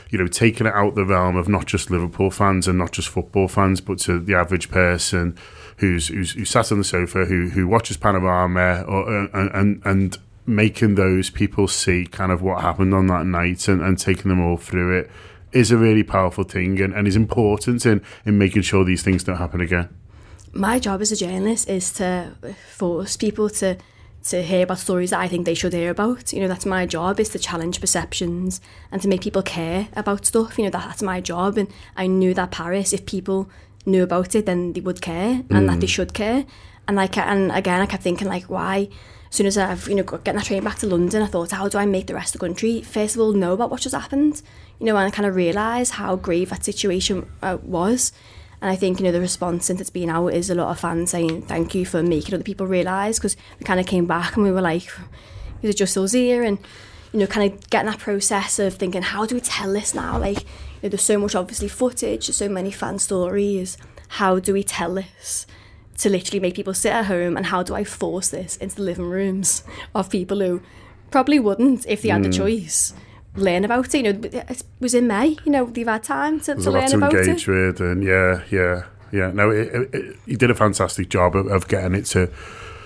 [SPEAKER 7] taking it out the realm of not just Liverpool fans and not just football fans, but to the average person who's sat on the sofa, who watches Panorama, and making those people see kind of what happened on that night and taking them all through it is a really powerful thing and is important in making sure these things don't happen again.
[SPEAKER 1] My job as a journalist is to force people to hear about stories that I think they should hear about. That's my job, is to challenge perceptions and to make people care about stuff. That's my job. And I knew that Paris, if people knew about it, then they would care and that they should care. And again, I kept thinking, like, why? As soon as I've, getting that train back to London, I thought, how do I make the rest of the country, first of all, know about what just happened? And I kind of realise how grave that situation was. And I think, the response since it's been out is a lot of fans saying thank you for making other people realise, because we kind of came back and we were like, is it just us here? And, kind of getting that process of thinking, how do we tell this now? Like, there's so much, obviously, footage, there's so many fan stories. How do we tell this to literally make people sit at home? And how do I force this into the living rooms of people who probably wouldn't, if they had the choice, learn about it? It was in May, they've had time to learn about it.
[SPEAKER 7] There's a lot to engage with, and yeah. No, he did a fantastic job of getting it to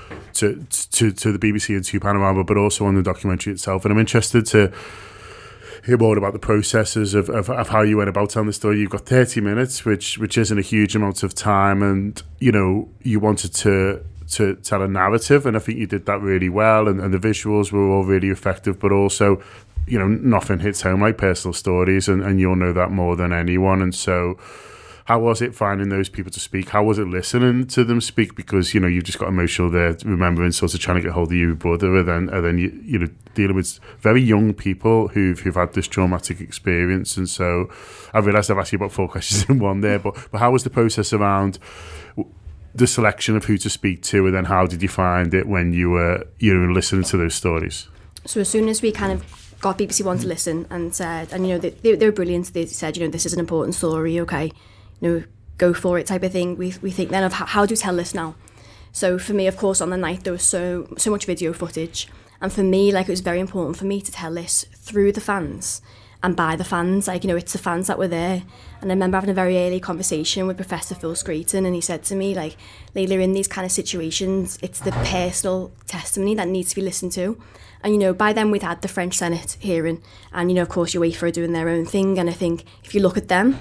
[SPEAKER 7] the BBC and to Panorama, but also on the documentary itself. And I'm interested to hear more about the processes of how you went about telling the story. You've got 30 minutes, which isn't a huge amount of time, and you wanted to tell a narrative, and I think you did that really well, and the visuals were all really effective, but also nothing hits home like personal stories, and you'll know that more than anyone. And so how was it finding those people to speak? How was it listening to them speak? Because, you've just got emotional there, remembering sort of trying to get hold of your brother, and then you dealing with very young people who've had this traumatic experience. And so I realised I've asked you about 4 questions in one there, but how was the process around the selection of who to speak to, and then how did you find it when you were listening to those stories?
[SPEAKER 1] So as soon as we kind of got BBC One to listen and said, and they were brilliant, they said, this is an important story, okay, go for it type of thing. We think then of how do we tell this now? So for me, of course, on the night there was so much video footage, and for me, like, it was very important for me to tell this through the fans and by the fans. Like, it's the fans that were there. And I remember having a very early conversation with Professor Phil Screeton, and he said to me, like, Layla, in these kind of situations, it's the personal testimony that needs to be listened to. And by then we'd had the French Senate hearing, and of course UEFA are doing their own thing. And I think if you look at them,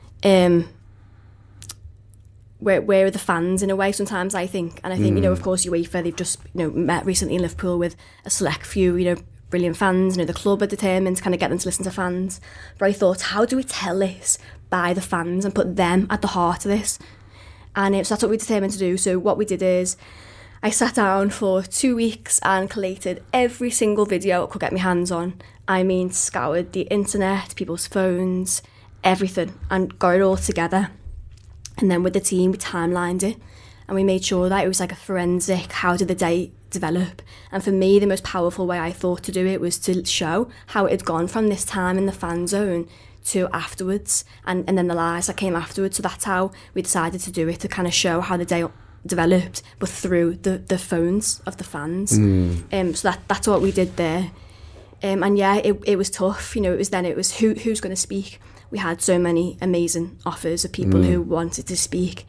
[SPEAKER 1] where are the fans in a way sometimes, I think. And I think, of course, UEFA, they've just, met recently in Liverpool with a select few, brilliant fans. The club are determined to kind of get them to listen to fans. But I thought, how do we tell this by the fans and put them at the heart of this? And so that's what we determined to do. So what we did is I sat down for 2 weeks and collated every single video I could get my hands on. I mean, scoured the internet, people's phones, everything, and got it all together. And then with the team, we timelined it, and we made sure that it was like a forensic, how did the day develop? And for me, the most powerful way I thought to do it was to show how it had gone from this time in the fan zone to afterwards, and then the lies that came afterwards. So that's how we decided to do it, to kind of show how the day developed, but through the phones of the fans. So that's what we did there. And yeah, it was tough. It was who's going to speak. We had so many amazing offers of people who wanted to speak.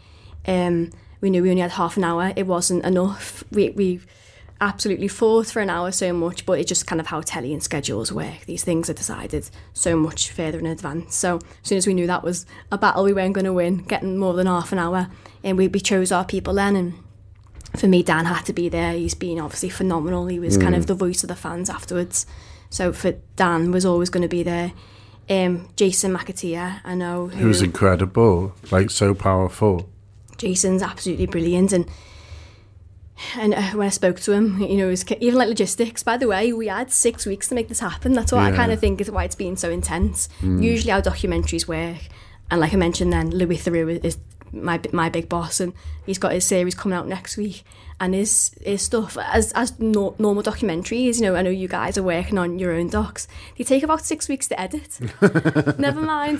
[SPEAKER 1] We knew we only had half an hour. It wasn't enough. We absolutely fought for an hour so much, but it's just kind of how telly and schedules work. These things are decided so much further in advance. So as soon as we knew that was a battle we weren't going to win, getting more than half an hour, and we chose our people then. And for me, Dan had to be there. He's been obviously phenomenal. He was kind of the voice of the fans afterwards. So for Dan was always going to be there. Jason McAteer, I know.
[SPEAKER 7] He was incredible, like so powerful.
[SPEAKER 1] Jason's absolutely brilliant, and when I spoke to him, it was even like logistics. By the way, we had 6 weeks to make this happen. That's what I kind of think is why it's been so intense. Usually our documentaries work, and like I mentioned then, Louis Theroux is my big boss, and he's got his series coming out next week, and his stuff as normal documentaries, I know you guys are working on your own docs, they take about 6 weeks to edit. Never mind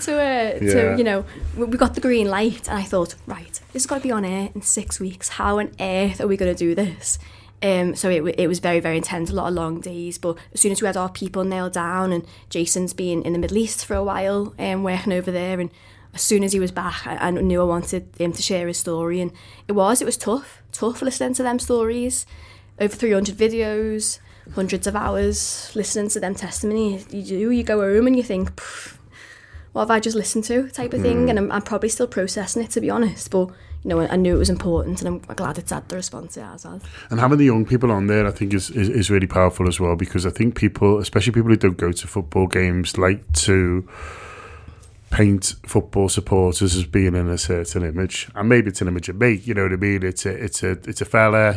[SPEAKER 1] to we got the green light, and I thought, right, this has got to be on air in 6 weeks. How on earth are we going to do this? So it was very, very intense, a lot of long days. But as soon as we had our people nailed down, and Jason's been in the Middle East for a while, working over there, and as soon as he was back, I knew I wanted him to share his story. And it was tough listening to them stories. Over 300 videos, hundreds of hours listening to them testimony. You go home and you think, what have I just listened to, type of thing. And I'm probably still processing it, to be honest. But I knew it was important, and I'm glad it's had the response it has had.
[SPEAKER 7] And having the young people on there, I think, is really powerful as well, because I think people, especially people who don't go to football games, like to paint football supporters as being in a certain image, and maybe it's an image of me. You know what I mean? It's a fella,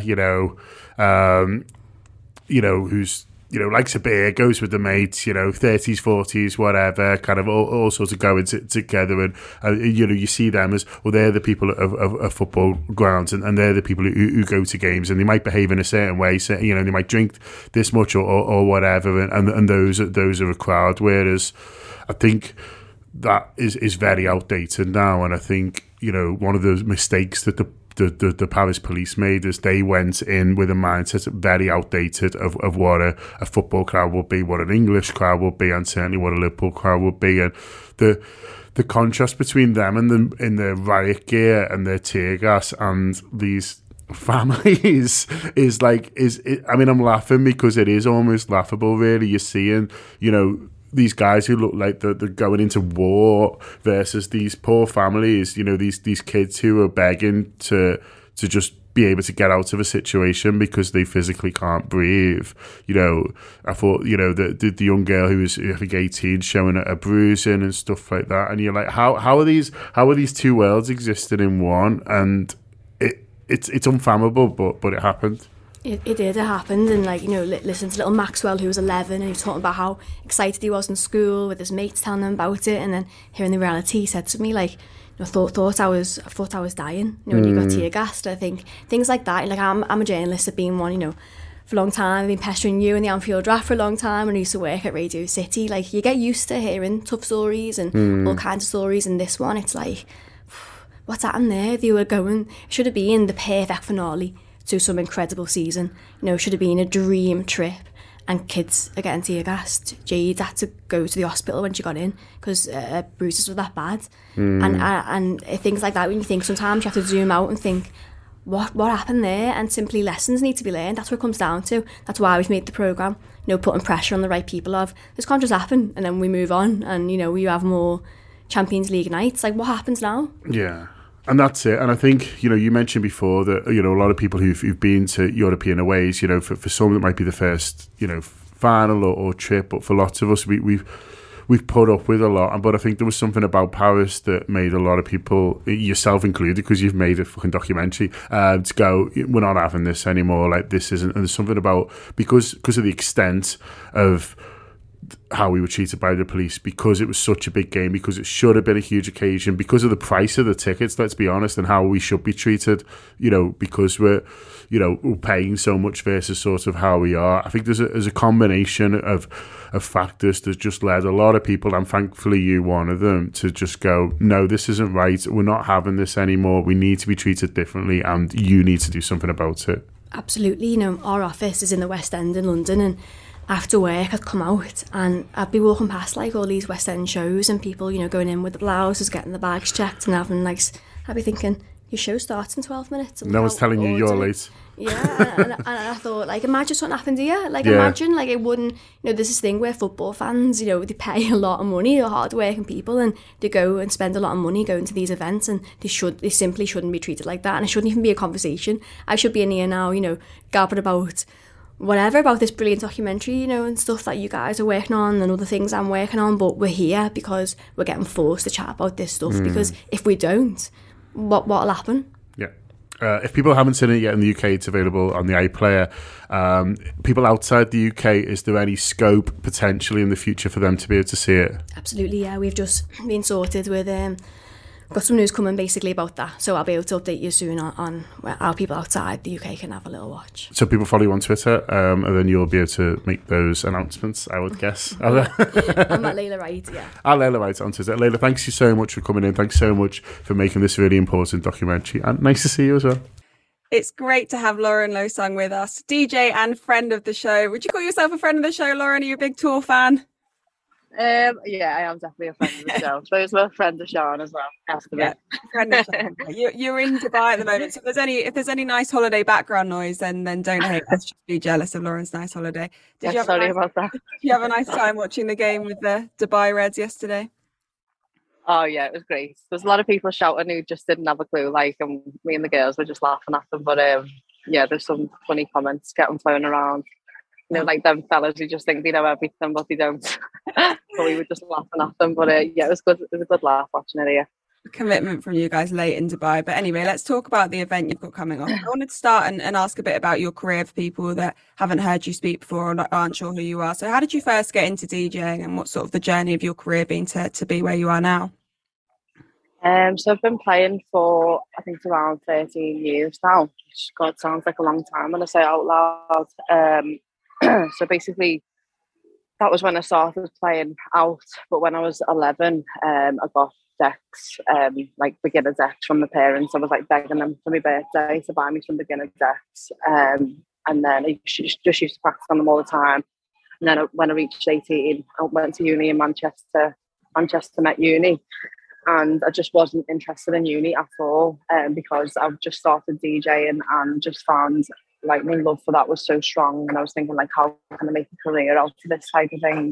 [SPEAKER 7] who's likes a beer, goes with the mates, 30s, 40s, whatever, kind of all sorts of going together. And, you see them as, well, they're the people of football grounds, and they're the people who go to games, and they might behave in a certain way. So, they might drink this much or whatever, and those are a crowd. Whereas I think that is very outdated now. And I think, one of the mistakes that the Paris police made is they went in with a mindset very outdated of what a football crowd would be, what an English crowd would be, and certainly what a Liverpool crowd would be. And the contrast between them and in their riot gear and their tear gas and these families I'm laughing because it is almost laughable, really. You're seeing, these guys who look like they're going into war versus these poor families, these kids who are begging to just be able to get out of a situation because they physically can't breathe. I thought, the young girl who was, I think, 18, showing a bruising and stuff like that. And you're like, how are these two worlds existing in one? And it's unfathomable, but it happened.
[SPEAKER 1] It happened, and listen to little Maxwell, who was 11, and he was talking about how excited he was in school with his mates telling him about it, and then hearing the reality, he said to me, I thought I was dying, when you got tear gassed. I think things like that, I'm a journalist, I've been one, for a long time. I've been pestering you in the Anfield Draft for a long time, and I used to work at Radio City. You get used to hearing tough stories and all kinds of stories, and this one, it's like, what's happened there? They were going, it should have been the perfect finale to some incredible season. Should have been a dream trip, and kids are getting tear gassed. Jade had to go to the hospital when she got in because her bruises were that bad. And things like that, when you think, sometimes you have to zoom out and think, what happened there? And simply lessons need to be learned. That's what it comes down to. That's why we've made the programme, putting pressure on the right people of, this can't just happen, and then we move on, and we have more Champions League nights. What happens now?
[SPEAKER 7] Yeah. And that's it. And I think, you mentioned before that, a lot of people who've been to European aways, for some it might be the first, final or trip, but for lots of us, we've put up with a lot. But I think there was something about Paris that made a lot of people, yourself included, because you've made a fucking documentary, to go, we're not having this anymore. This isn't. And there's something about, because of the extent of how we were treated by the police, because it was such a big game, because it should have been a huge occasion, because of the price of the tickets, let's be honest, and how we should be treated, because we're paying so much versus sort of how we are. I think there's a combination of factors that just led a lot of people, and thankfully you one of them, to just go, no, this isn't right, we're not having this anymore, we need to be treated differently, and you need to do something about it.
[SPEAKER 1] Absolutely. Our office is in the West End in London, and after work I'd come out and I'd be walking past all these West End shows, and people going in with the blouses, getting the bags checked, and having I'd be thinking, your show starts in 12 minutes.
[SPEAKER 7] No one's telling you you're late.
[SPEAKER 1] Yeah, and I thought, imagine something happened here. Imagine, it wouldn't, there's this thing where football fans, they pay a lot of money, they're hard-working people, and they go and spend a lot of money going to these events, and they simply shouldn't be treated like that, and it shouldn't even be a conversation. I should be in here now, gabbing about whatever, about this brilliant documentary, and stuff that you guys are working on and other things I'm working on, but we're here because we're getting forced to chat about this stuff, because if we don't, what'll happen?
[SPEAKER 7] Yeah. If people haven't seen it yet in the UK, it's available on the iPlayer. People outside the UK, is there any scope potentially in the future for them to be able to see it?
[SPEAKER 1] Absolutely, yeah. We've just been sorted with got some news coming basically about that, so I'll be able to update you soon on how people outside the UK can have a little watch.
[SPEAKER 7] So people follow you on Twitter, and then you'll be able to make those announcements, I would guess.
[SPEAKER 1] I'm at Layla Wright, yeah.
[SPEAKER 7] At Layla Wright on Twitter. Layla, thanks you so much for coming in. Thanks so much for making this really important documentary, and nice to see you as well.
[SPEAKER 9] It's great to have Lauren Losung with us, DJ and friend of the show. Would you call yourself a friend of the show, Lauren? Are you a big Tour fan?
[SPEAKER 10] Yeah, I am definitely a friend of the show. I suppose we're a friend of Sean as well. Has to be.
[SPEAKER 9] Friend of Sean. You're in Dubai at the moment, so if there's any nice holiday background noise, then don't hate us. Just be jealous of Lauren's nice holiday.
[SPEAKER 10] Sorry about that.
[SPEAKER 9] Did you have a nice time watching the game with the Dubai Reds yesterday?
[SPEAKER 10] Oh yeah, it was great. There's a lot of people shouting who just didn't have a clue, and me and the girls were just laughing at them. But yeah, there's some funny comments getting thrown around. Like them fellas who just think they know everything, but they don't. So we were just laughing at them. But yeah, it was good. It was a good laugh watching it here.
[SPEAKER 9] Commitment from you guys late in Dubai. But anyway, let's talk about the event you've got coming up. I wanted to start and ask a bit about your career for people that haven't heard you speak before or aren't sure who you are. So how did you first get into DJing, and what sort of the journey of your career been to be where you are now?
[SPEAKER 10] So I've been playing for, I think it's around 13 years now, which God sounds like a long time when I say it out loud. So basically that was when I started playing out, but when I was 11, I got decks, beginner decks from my parents. I was begging them for my birthday to buy me some beginner decks, and then I just used to practice on them all the time. And then when I reached 18, I went to uni in Manchester Met Uni, and I just wasn't interested in uni at all, because I've just started DJing and just found my love for that was so strong, and I was thinking how can I make a career out of this type of thing.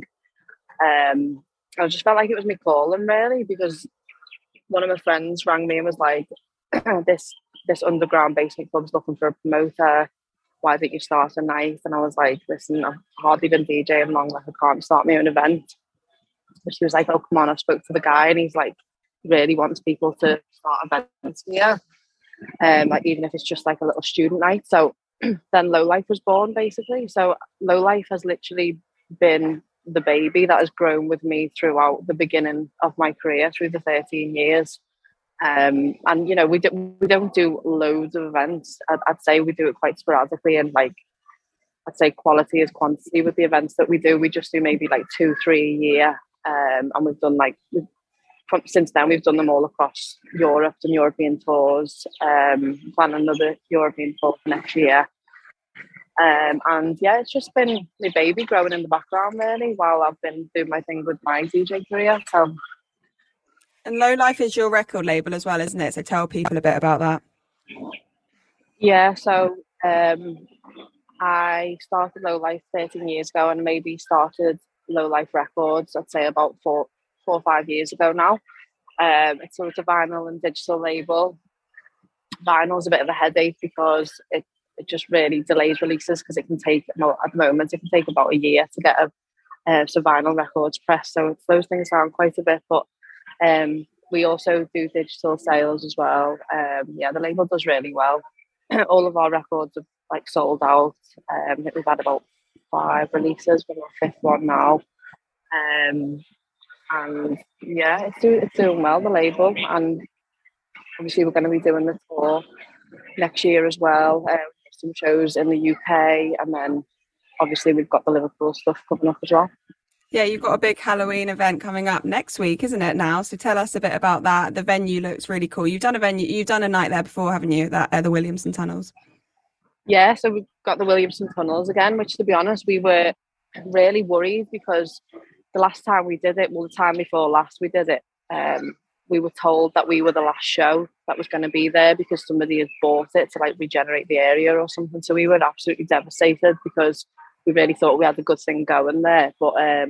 [SPEAKER 10] I just felt like it was my calling really, because one of my friends rang me and was like, this underground basement club's looking for a promoter, why don't you start a night? And I was like, listen, I've hardly been DJing long, I can't start my own event. But she was like, oh come on, I spoke to the guy and he's really wants people to start events here, even if it's just a little student night. So then Low Life was born basically. So Low Life has literally been the baby that has grown with me throughout the beginning of my career, through the 13 years. And we don't do loads of events. I'd say we do it quite sporadically, and I'd say quality is quantity with the events that we do. We just do maybe 2-3 a year, and we've done since then we've done them all across Europe and European tours. Planning another European tour for next year. And yeah, it's just been my baby growing in the background really while I've been doing my thing with my DJ career. So,
[SPEAKER 9] and Low Life is your record label as well, isn't it? So tell people a bit about that.
[SPEAKER 10] Yeah, so I started Low Life 13 years ago, and maybe started Low Life Records, I'd say about 4 or 5 years ago now. It's a vinyl and digital label. Vinyl's a bit of a headache because it just really delays releases, because it can take, at the moment, it can take about a year to get some vinyl records pressed. So those things down quite a bit, but we also do digital sales as well. Yeah, the label does really well. All of our records are sold out. We've had about 5 releases, we're on our 5th one now. And yeah, it's doing well, the label, and obviously we're going to be doing the tour next year as well. Some shows in the UK, and then obviously we've got the Liverpool stuff coming up as well.
[SPEAKER 9] Yeah, you've got a big Halloween event coming up next week, isn't it now? So tell us a bit about that. The venue looks really cool. You've done a night there before, haven't you? The Williamson Tunnels.
[SPEAKER 10] Yeah, so we've got the Williamson Tunnels again, which to be honest, we were really worried because the last time we did it, the time before last we did it, we were told that we were the last show that was going to be there because somebody had bought it to regenerate the area or something. So we were absolutely devastated because we really thought we had a good thing going there. But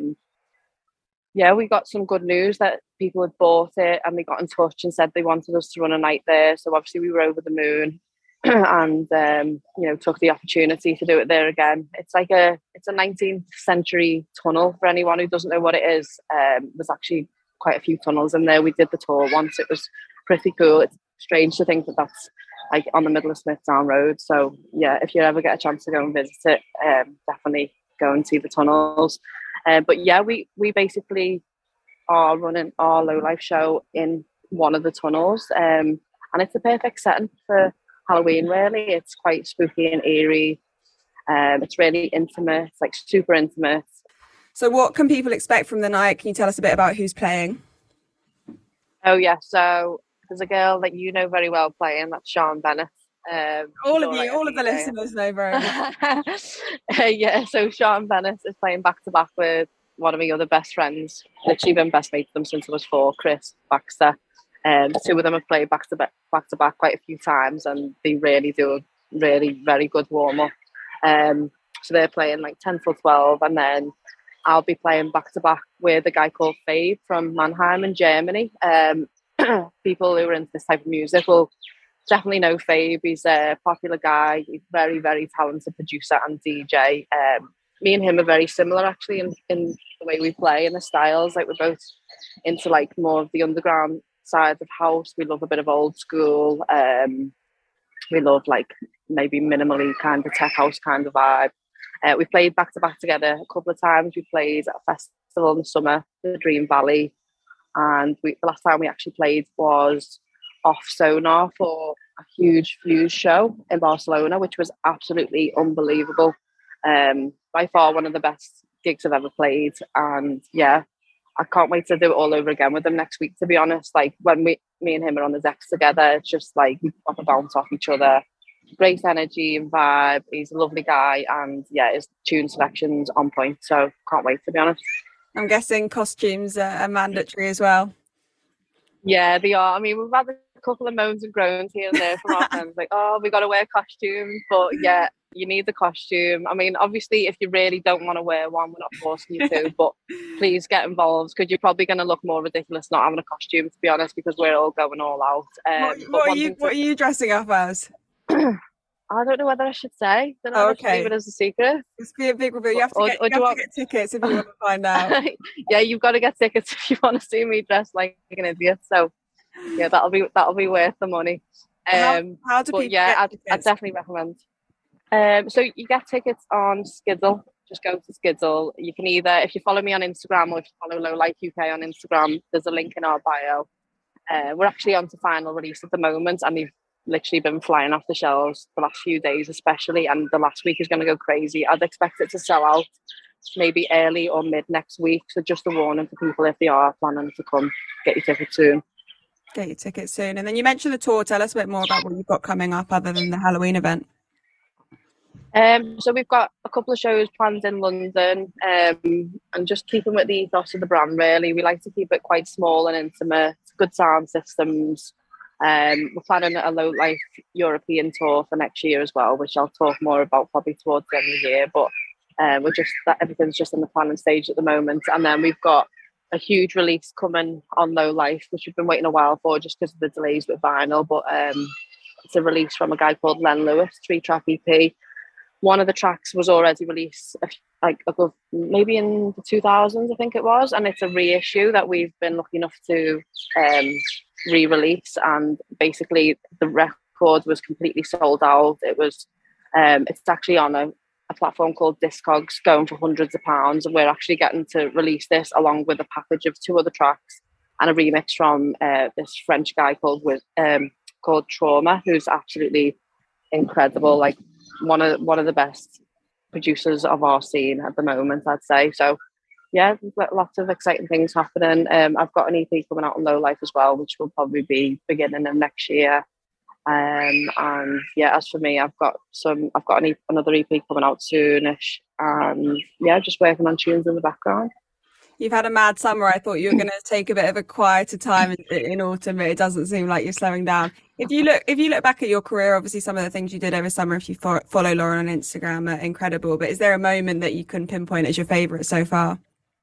[SPEAKER 10] yeah, we got some good news that people had bought it, and they got in touch and said they wanted us to run a night there. So obviously we were over the moon and took the opportunity to do it there again. It's a 19th century tunnel. For anyone who doesn't know what it is, there's actually quite a few tunnels in there. We did the tour once. It was pretty cool. It's strange to think that that's on the middle of Smithtown Road. So yeah, if you ever get a chance to go and visit it, definitely go and see the tunnels. But yeah, we basically are running our Low Life show in one of the tunnels, and it's the perfect setting for Halloween really. It's quite spooky and eerie. It's really intimate. It's super intimate.
[SPEAKER 9] So what can people expect from the night? Can you tell us a bit about who's playing?
[SPEAKER 10] Oh yeah, so there's a girl that you know very well playing, that's Sean Bennett.
[SPEAKER 9] All of
[SPEAKER 10] you're
[SPEAKER 9] you,
[SPEAKER 10] like a
[SPEAKER 9] all of the
[SPEAKER 10] DJ.
[SPEAKER 9] listeners know very much.
[SPEAKER 10] Yeah, so Sean Bennett is playing back to back with one of my other best friends. Literally been best mates with them since I was 4, Chris Baxter. The two of them have played back to back quite a few times, and they really do a really very good warm up. So they're playing like 10 till 12, and then I'll be playing back to back with a guy called Fabe from Mannheim in Germany. People who are into this type of music will definitely know Fabe. He's a popular guy. He's very, very talented producer and DJ. Me and him are very similar actually in the way we play and the styles. Like, we're both into like more of the underground side of house. We love a bit of old school. We love like maybe minimally kind of tech house kind of vibe. We played back to back together a couple of times. We played at a festival in the summer, the Dream Valley, and the last time we actually played was off Sonar for a huge Fuse show in Barcelona, which was absolutely unbelievable. By far one of the best gigs I've ever played, and yeah, I can't wait to do it all over again with them next week, to be honest. Like, when me and him are on the decks together, it's just like we proper bounce off each other. Great energy and vibe. He's a lovely guy, and yeah, his tune selection's on point, so can't wait, to be honest.
[SPEAKER 9] I'm guessing costumes are mandatory as well.
[SPEAKER 10] Yeah, they are. I mean, we've had a couple of moans and groans here and there from our friends, like, oh, we got to wear costumes, but yeah, you need the costume. I mean, obviously, if you really don't want to wear one, we're not forcing you to, but please get involved, because you're probably going to look more ridiculous not having a costume, to be honest, because we're all going all out.
[SPEAKER 9] What are you dressing up as?
[SPEAKER 10] I don't know whether I should say. Then I'll just leave it as a secret.
[SPEAKER 9] It's be a big reveal. You have to get tickets if you want to find out.
[SPEAKER 10] Yeah, you've got to get tickets if you want to see me dressed like an idiot. So yeah, that'll be worth the money.
[SPEAKER 9] How do people get tickets?
[SPEAKER 10] I'd definitely recommend. So you get tickets on Skiddle. Just go to Skiddle. You can either, if you follow me on Instagram or if you follow Low Life UK on Instagram, there's a link in our bio. We're actually on to final release at the moment, and they've literally been flying off the shelves the last few days especially, and the last week is going to go crazy. I'd expect it to sell out maybe early or mid next week, so just a warning for people if they are planning to come, get your tickets soon.
[SPEAKER 9] Get your tickets soon. And then you mentioned the tour. Tell us a bit more about what you've got coming up other than the Halloween event.
[SPEAKER 10] So we've got a couple of shows planned in London, and just keeping with the ethos of the brand, really. We like to keep it quite small and intimate, good sound systems. We're planning a Low Life European tour for next year as well, which I'll talk more about probably towards the end of the year, but everything's just in the planning stage at the moment. And then we've got a huge release coming on Low Life, which we've been waiting a while for just because of the delays with vinyl, but it's a release from a guy called Len Lewis, 3-track EP. One of the tracks was already released maybe in the 2000s, I think it was, and it's a reissue that we've been lucky enough to re-release, and basically the record was completely sold out. It was it's actually on a platform called Discogs, going for hundreds of pounds, and we're actually getting to release this along with a package of 2 other tracks and a remix from this French guy called Trauma, who's absolutely incredible, like one of the best producers of our scene at the moment, I'd say. So yeah, we've got lots of exciting things happening. I've got an EP coming out on Low Life as well, which will probably be beginning of next year. And yeah, as for me, I've got another EP coming out soonish, and yeah, just working on tunes in the background.
[SPEAKER 9] You've had a mad summer. I thought you were going to take a bit of a quieter time in autumn, but it doesn't seem like you're slowing down. If you look back at your career, obviously some of the things you did over summer, if you follow Lauren on Instagram, are incredible. But is there a moment that you can pinpoint as your favourite so far?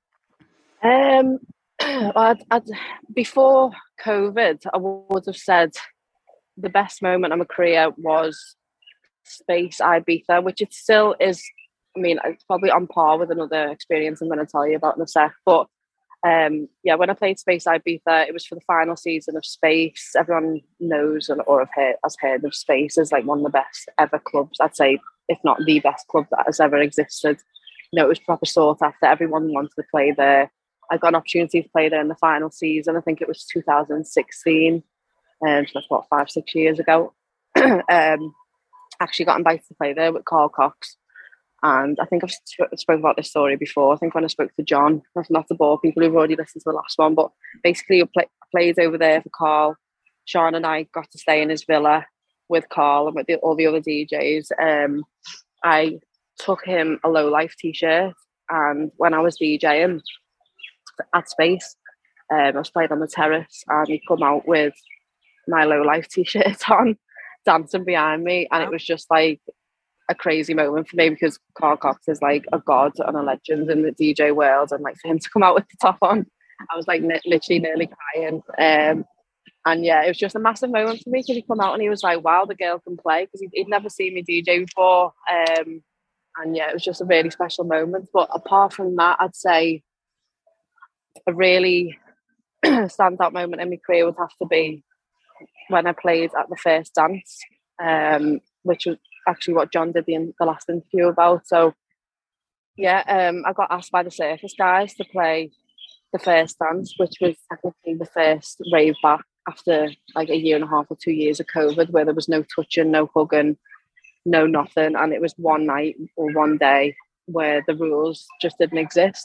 [SPEAKER 10] Before COVID, I would have said the best moment of my career was Space Ibiza, which it still is. I mean, it's probably on par with another experience I'm going to tell you about in a sec. But yeah, when I played Space Ibiza, it was for the final season of Space. Everyone knows or has heard of Space as like one of the best ever clubs. I'd say, if not the best club that has ever existed. You know, it was proper sought after. Everyone wanted to play there. I got an opportunity to play there in the final season. I think it was 2016. So that's 5-6 years ago. Actually got invited to play there with Carl Cox. And I think I've spoken about this story before. I think when I spoke to John, not to bore people who've already listened to the last one, but basically I played over there for Carl. Sean and I got to stay in his villa with Carl and with all the other DJs, I took him a Low Life t-shirt, and when I was DJing at Space, I was playing on the terrace, and he'd come out with my Low Life t-shirt on, dancing behind me, and it was just like a crazy moment for me, because Carl Cox is like a god and a legend in the DJ world, and like for him to come out with the top on, I was like literally nearly crying. And yeah, it was just a massive moment for me, because he come out and he was like, wow, the girl can play, because he'd never seen me DJ before. And yeah, it was just a really special moment. But apart from that, I'd say a really standout moment in my career would have to be when I played at the First Dance, which was actually what John did the last interview about. So yeah, I got asked by the Circus guys to play the First Dance, which was technically the first rave back after like a year and a half or 2 years of COVID, where there was no touching, no hugging, no nothing, and it was one night or one day where the rules just didn't exist.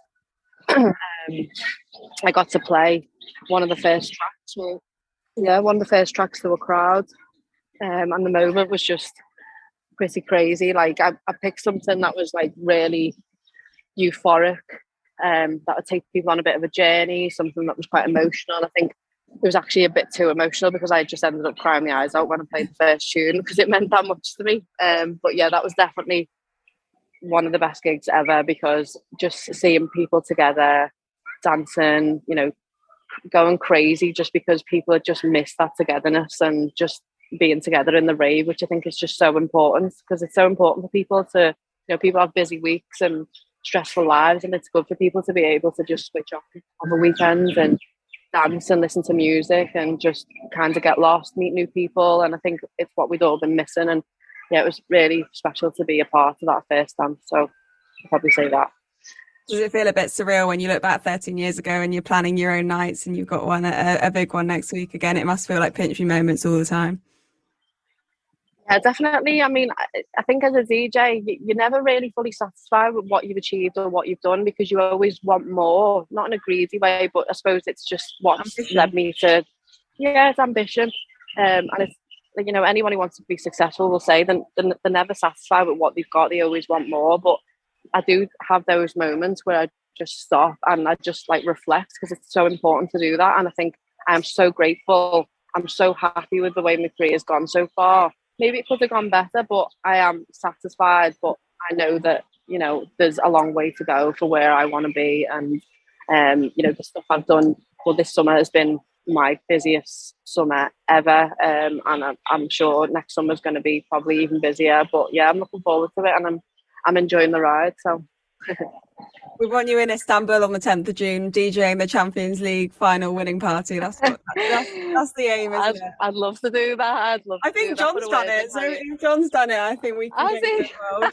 [SPEAKER 10] I got to play one of the first tracks. One of the first tracks to a crowd, and the moment was just pretty crazy. Like I picked something that was like really euphoric, that would take people on a bit of a journey, something that was quite emotional. I think it was actually a bit too emotional, because I just ended up crying my eyes out when I played the first tune, because it meant that much to me. But yeah, that was definitely one of the best gigs ever, because just seeing people together, dancing, going crazy, just because people had just missed that togetherness and just being together in the rave, which I think is just so important, because it's so important for people to, people have busy weeks and stressful lives, and it's good for people to be able to just switch off on the weekends and dance and listen to music and just kind of get lost, meet new people. And I think it's what we'd all been missing. And yeah, it was really special to be a part of that First Dance. So I'll probably say that.
[SPEAKER 9] Does it feel a bit surreal when you look back 13 years ago and you're planning your own nights and you've got one, a big one next week again? It must feel like pinch me moments all the time.
[SPEAKER 10] Yeah, definitely. I mean, I think as a DJ, you're never really fully satisfied with what you've achieved or what you've done, because you always want more, not in a greedy way, but I suppose it's just what's led me to, it's ambition. And it's, anyone who wants to be successful will say they're never satisfied with what they've got. They always want more. But I do have those moments where I just stop and I just like reflect, because it's so important to do that. And I think I'm so grateful. I'm so happy with the way my career has gone so far. Maybe it could have gone better, but I am satisfied. But I know that, there's a long way to go for where I want to be. And, the stuff I've done, this summer has been my busiest summer ever. And I'm sure next summer is going to be probably even busier. But yeah, I'm looking forward to it, and I'm enjoying the ride. So
[SPEAKER 9] we want you in Istanbul on the 10th of June, DJing the Champions League final winning party. That's the aim, isn't it?
[SPEAKER 10] I'd love to do that.
[SPEAKER 9] I think John's done it. So if John's done it, I think we can get involved.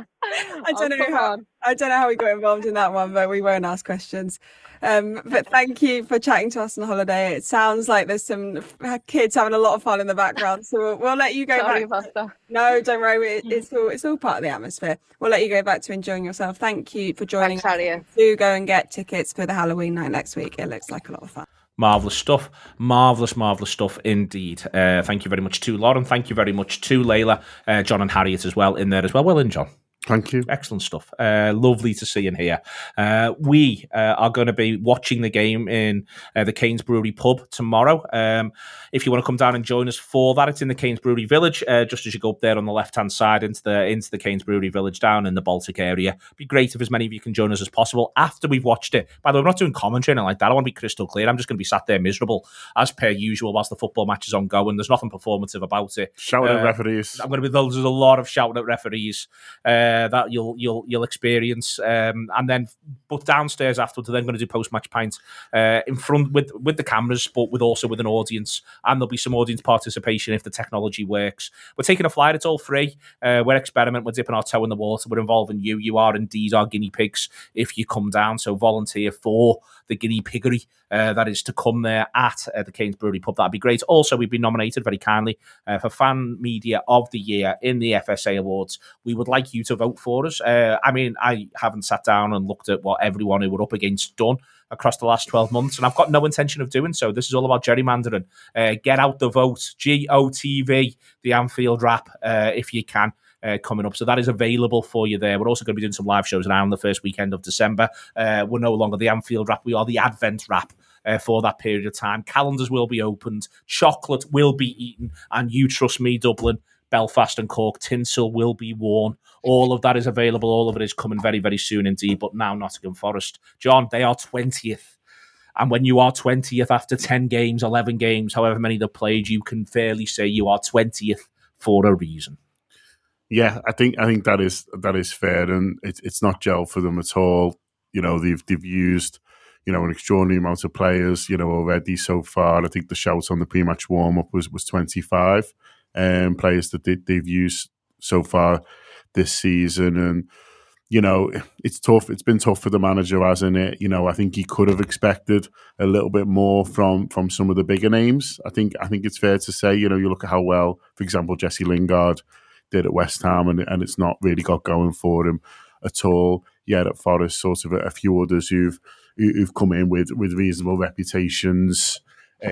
[SPEAKER 9] I don't know how we got involved in that one, but we won't ask questions. But thank you for chatting to us on holiday. It sounds like there's some kids having a lot of fun in the background, so we'll let you go back. No, don't worry. It's all part of the atmosphere. We'll let you go back to enjoying yourself. Thank you for joining us. Do go and get tickets for the Halloween night next week. It looks like a lot of fun.
[SPEAKER 6] Marvellous stuff. Marvellous stuff indeed. Thank you very much to Lauren. Thank you very much to Layla, John and Harriet as well in there as well. Well in, John.
[SPEAKER 7] Thank you.
[SPEAKER 6] Excellent stuff. Lovely to see and hear. We are going to be watching the game in the Canes Brewery pub tomorrow. If you want to come down and join us for that, it's in the Canes Brewery Village, just as you go up there on the left-hand side into the Canes Brewery Village down in the Baltic area. It'd be great if as many of you can join us as possible after we've watched it. By the way, we're not doing commentary or anything like that. I want to be crystal clear. I'm just going to be sat there miserable, as per usual, whilst the football match is ongoing. There's nothing performative about it.
[SPEAKER 7] Shouting at referees.
[SPEAKER 6] There's a lot of shouting at referees. That you'll experience, but downstairs afterwards, they're then going to do post-match pints in front with the cameras, but also with an audience, and there'll be some audience participation if the technology works. We're taking a flight; it's all free. We're experimenting. We're dipping our toe in the water. We're involving you. You are indeed our guinea pigs if you come down. So volunteer for the guinea piggery that is to come there at the Canes Brewery pub. That'd be great. Also, we've been nominated very kindly for Fan Media of the Year in the FSA Awards. We would like you to vote for us. I haven't sat down and looked at what everyone who we're up against done. across the last 12 months, and I've got no intention of doing so. This is all about gerrymandering. Get out the vote. GOTV, the Anfield Wrap, if you can. Coming up. So that is available for you there. We're also going to be doing some live shows around the first weekend of December. We're no longer the Anfield Wrap. We are the Advent Wrap for that period of time. Calendars will be opened. Chocolate will be eaten. And you trust me, Dublin, Belfast and Cork, tinsel will be worn. All of that is available. All of it is coming very, very soon indeed. But now Nottingham Forest. John, they are 20th. And when you are 20th after 10 games, 11 games, however many they've played, you can fairly say you are 20th for a reason.
[SPEAKER 7] Yeah, I think that is fair, and it's not gel for them at all. You know, they've used, you know, an extraordinary amount of players, you know, already so far. I think the shout on the pre-match warm-up was 25 players that they've used so far this season, and you know, it's tough. It's been tough for the manager, hasn't it? You know, I think he could have expected a little bit more from some of the bigger names. I think it's fair to say, you know, you look at how well, for example, Jesse Lingard did at West Ham, and it's not really got going for him at all yet at Forest. Sort of a few others who've come in with reasonable reputations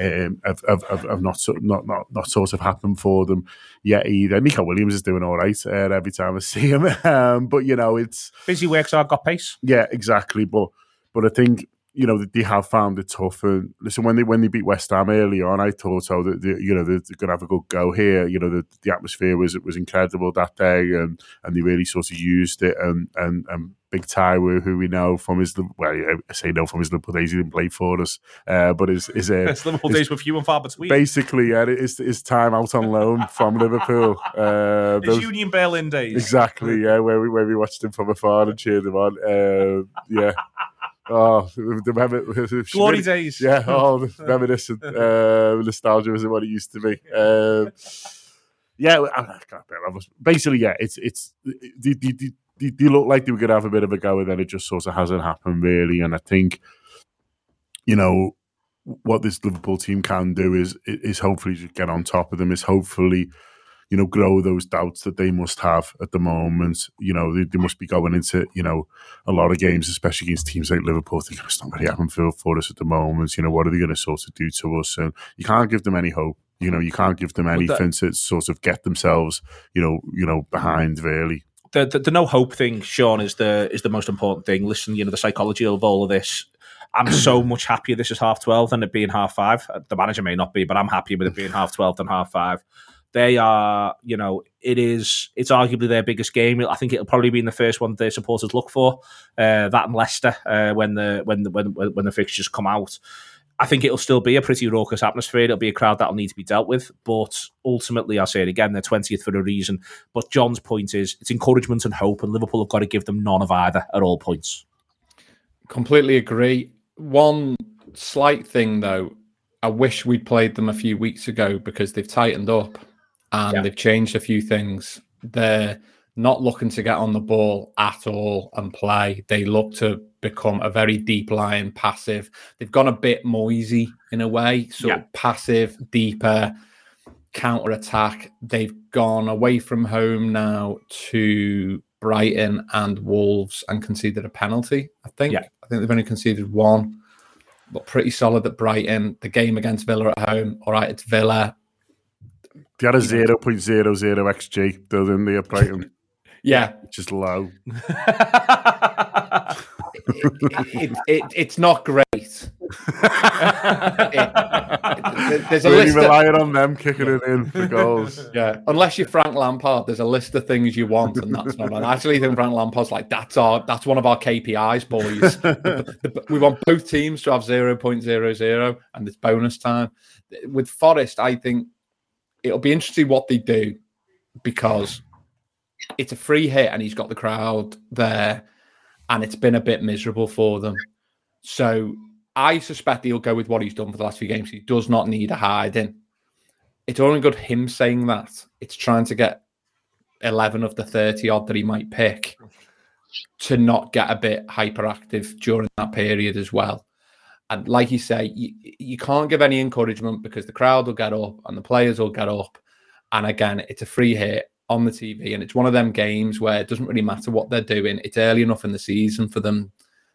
[SPEAKER 7] have not sort of happened for them yet either. Nico Williams is doing all right every time I see him, but you know, it's
[SPEAKER 6] busy works hard, got pace.
[SPEAKER 7] Yeah, exactly. But I think, you know, they have found it tough. And listen, when they beat West Ham early on, I thought, that you know, they're going to have a good go here. You know, the atmosphere was incredible that day, and they really sort of used it. And Big Ty, who we know from his, well, I say no from his Liverpool days, he didn't play for us, but his
[SPEAKER 6] Liverpool days were few and far between.
[SPEAKER 7] Basically, yeah, his time out on loan from Liverpool.
[SPEAKER 6] His Union Berlin days,
[SPEAKER 7] exactly. Yeah, where we watched him from afar and cheered him on. Yeah. Oh, the
[SPEAKER 6] glory days.
[SPEAKER 7] Yeah, the reminiscent nostalgia isn't what it used to be. Yeah, I can't remember. Basically, yeah, it's they look like they were going to have a bit of a go, and then it just sort of hasn't happened really. And I think, you know, what this Liverpool team can do is hopefully just get on top of them. Is hopefully, you know, grow those doubts that they must have at the moment. You know, they must be going into, you know, a lot of games, especially against teams like Liverpool, thinking it's not really happening for us at the moment. You know, what are they going to sort of do to us? And you can't give them any hope. You know, you can't give them anything to sort of get themselves, you know, behind really.
[SPEAKER 6] The no hope thing, Sean, is the most important thing. Listen, you know, the psychology of all of this. I'm so much happier this is 12:30 than it being 5:30. The manager may not be, but I'm happier with it being 12:30 than 5:30. They are, you know, it's arguably their biggest game. I think it'll probably be in the first one their supporters look for. That and Leicester when the fixtures come out. I think it'll still be a pretty raucous atmosphere. It'll be a crowd that'll need to be dealt with. But ultimately, I'll say it again, they're 20th for a reason. But John's point is it's encouragement and hope, and Liverpool have got to give them none of either at all points.
[SPEAKER 4] Completely agree. One slight thing, though, I wish we'd played them a few weeks ago because they've tightened up and they've changed a few things. They're not looking to get on the ball at all and play. They look to become a very deep-lying passive. They've gone a bit Moisey in a way, passive, deeper, counter-attack. They've gone away from home now to Brighton and Wolves and conceded a penalty, I think. I think they've only conceded one, but pretty solid at Brighton. The game against Villa at home, all right, it's Villa.
[SPEAKER 7] They had a 0.00 XG, didn't they, at Brighton?
[SPEAKER 4] Yeah.
[SPEAKER 7] Which is low.
[SPEAKER 4] It's not great. There's a list
[SPEAKER 7] relying on them kicking it in for goals.
[SPEAKER 4] Yeah, unless you're Frank Lampard, there's a list of things you want, and that's not. I actually think Frank Lampard's like that's one of our KPIs, boys. We want both teams to have 0.00, and it's bonus time. With Forest, I think it'll be interesting what they do because it's a free hit, and he's got the crowd there. And it's been a bit miserable for them. So I suspect he'll go with what he's done for the last few games. He does not need a hiding. It's only good him saying that. It's trying to get 11 of the 30 odd that he might pick to not get a bit hyperactive during that period as well. And like you say, you can't give any encouragement because the crowd will get up and the players will get up. And again, it's a free hit on the TV, and it's one of them games where it doesn't really matter what they're doing. It's early enough in the season for them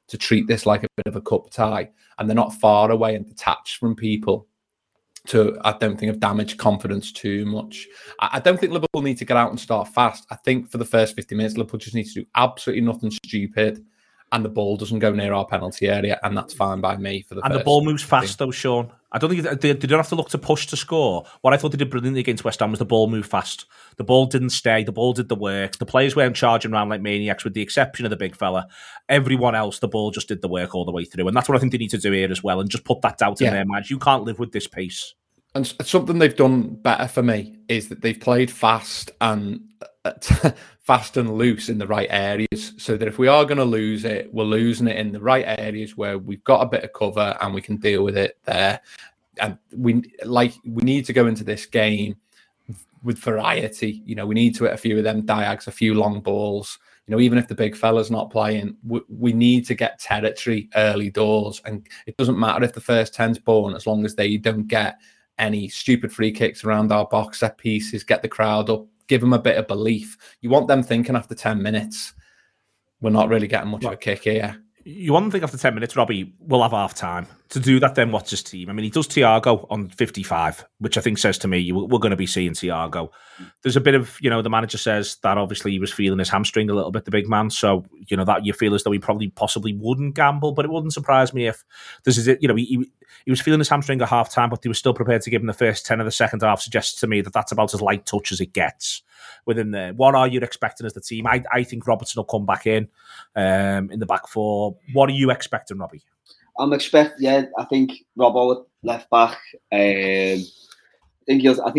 [SPEAKER 4] to treat this like a bit of a cup tie, and they're not far away and detached from people to, I don't think, have damaged confidence too much. I don't think Liverpool need to get out and start fast. I think for the first 50 minutes, Liverpool just needs to do absolutely nothing stupid, and the ball doesn't go near our penalty area, and that's fine by me for the
[SPEAKER 6] And
[SPEAKER 4] first
[SPEAKER 6] the ball moves fast, though, Sean. I don't think they don't have to look to push to score. What I thought they did brilliantly against West Ham was the ball moved fast. The ball didn't stay. The ball did the work. The players weren't charging around like maniacs, with the exception of the big fella. Everyone else, the ball just did the work all the way through. And that's what I think they need to do here as well, and just put that doubt in their minds. You can't live with this pace.
[SPEAKER 4] And something they've done better for me is that they've played fast and loose in the right areas, so that if we are going to lose it, we're losing it in the right areas where we've got a bit of cover and we can deal with it there. And we need to go into this game with variety. You know, we need to hit a few of them diags, a few long balls. You know, even if the big fella's not playing, we need to get territory early doors. And it doesn't matter if the first 10's born, as long as they don't get any stupid free kicks around our box, set pieces, get the crowd up, give them a bit of belief. You want them thinking after 10 minutes, we're not really getting much of a kick here.
[SPEAKER 6] You want to think after 10 minutes, Robbie, we'll have half time. To do that, then what's his team? I mean, he does Thiago on 55, which I think says to me, we're going to be seeing Thiago. There's a bit of, you know, the manager says that obviously he was feeling his hamstring a little bit, the big man. So, you know, that you feel as though he possibly wouldn't gamble, but it wouldn't surprise me if this is it. You know, he was feeling his hamstring at half time, but they were still prepared to give him the first 10 of the second half. Suggests to me that that's about as light touch as it gets within there. What are you expecting as the team? I think Robertson will come back in the back four. What are you expecting, Robbie?
[SPEAKER 8] I think Robbo at left back. I think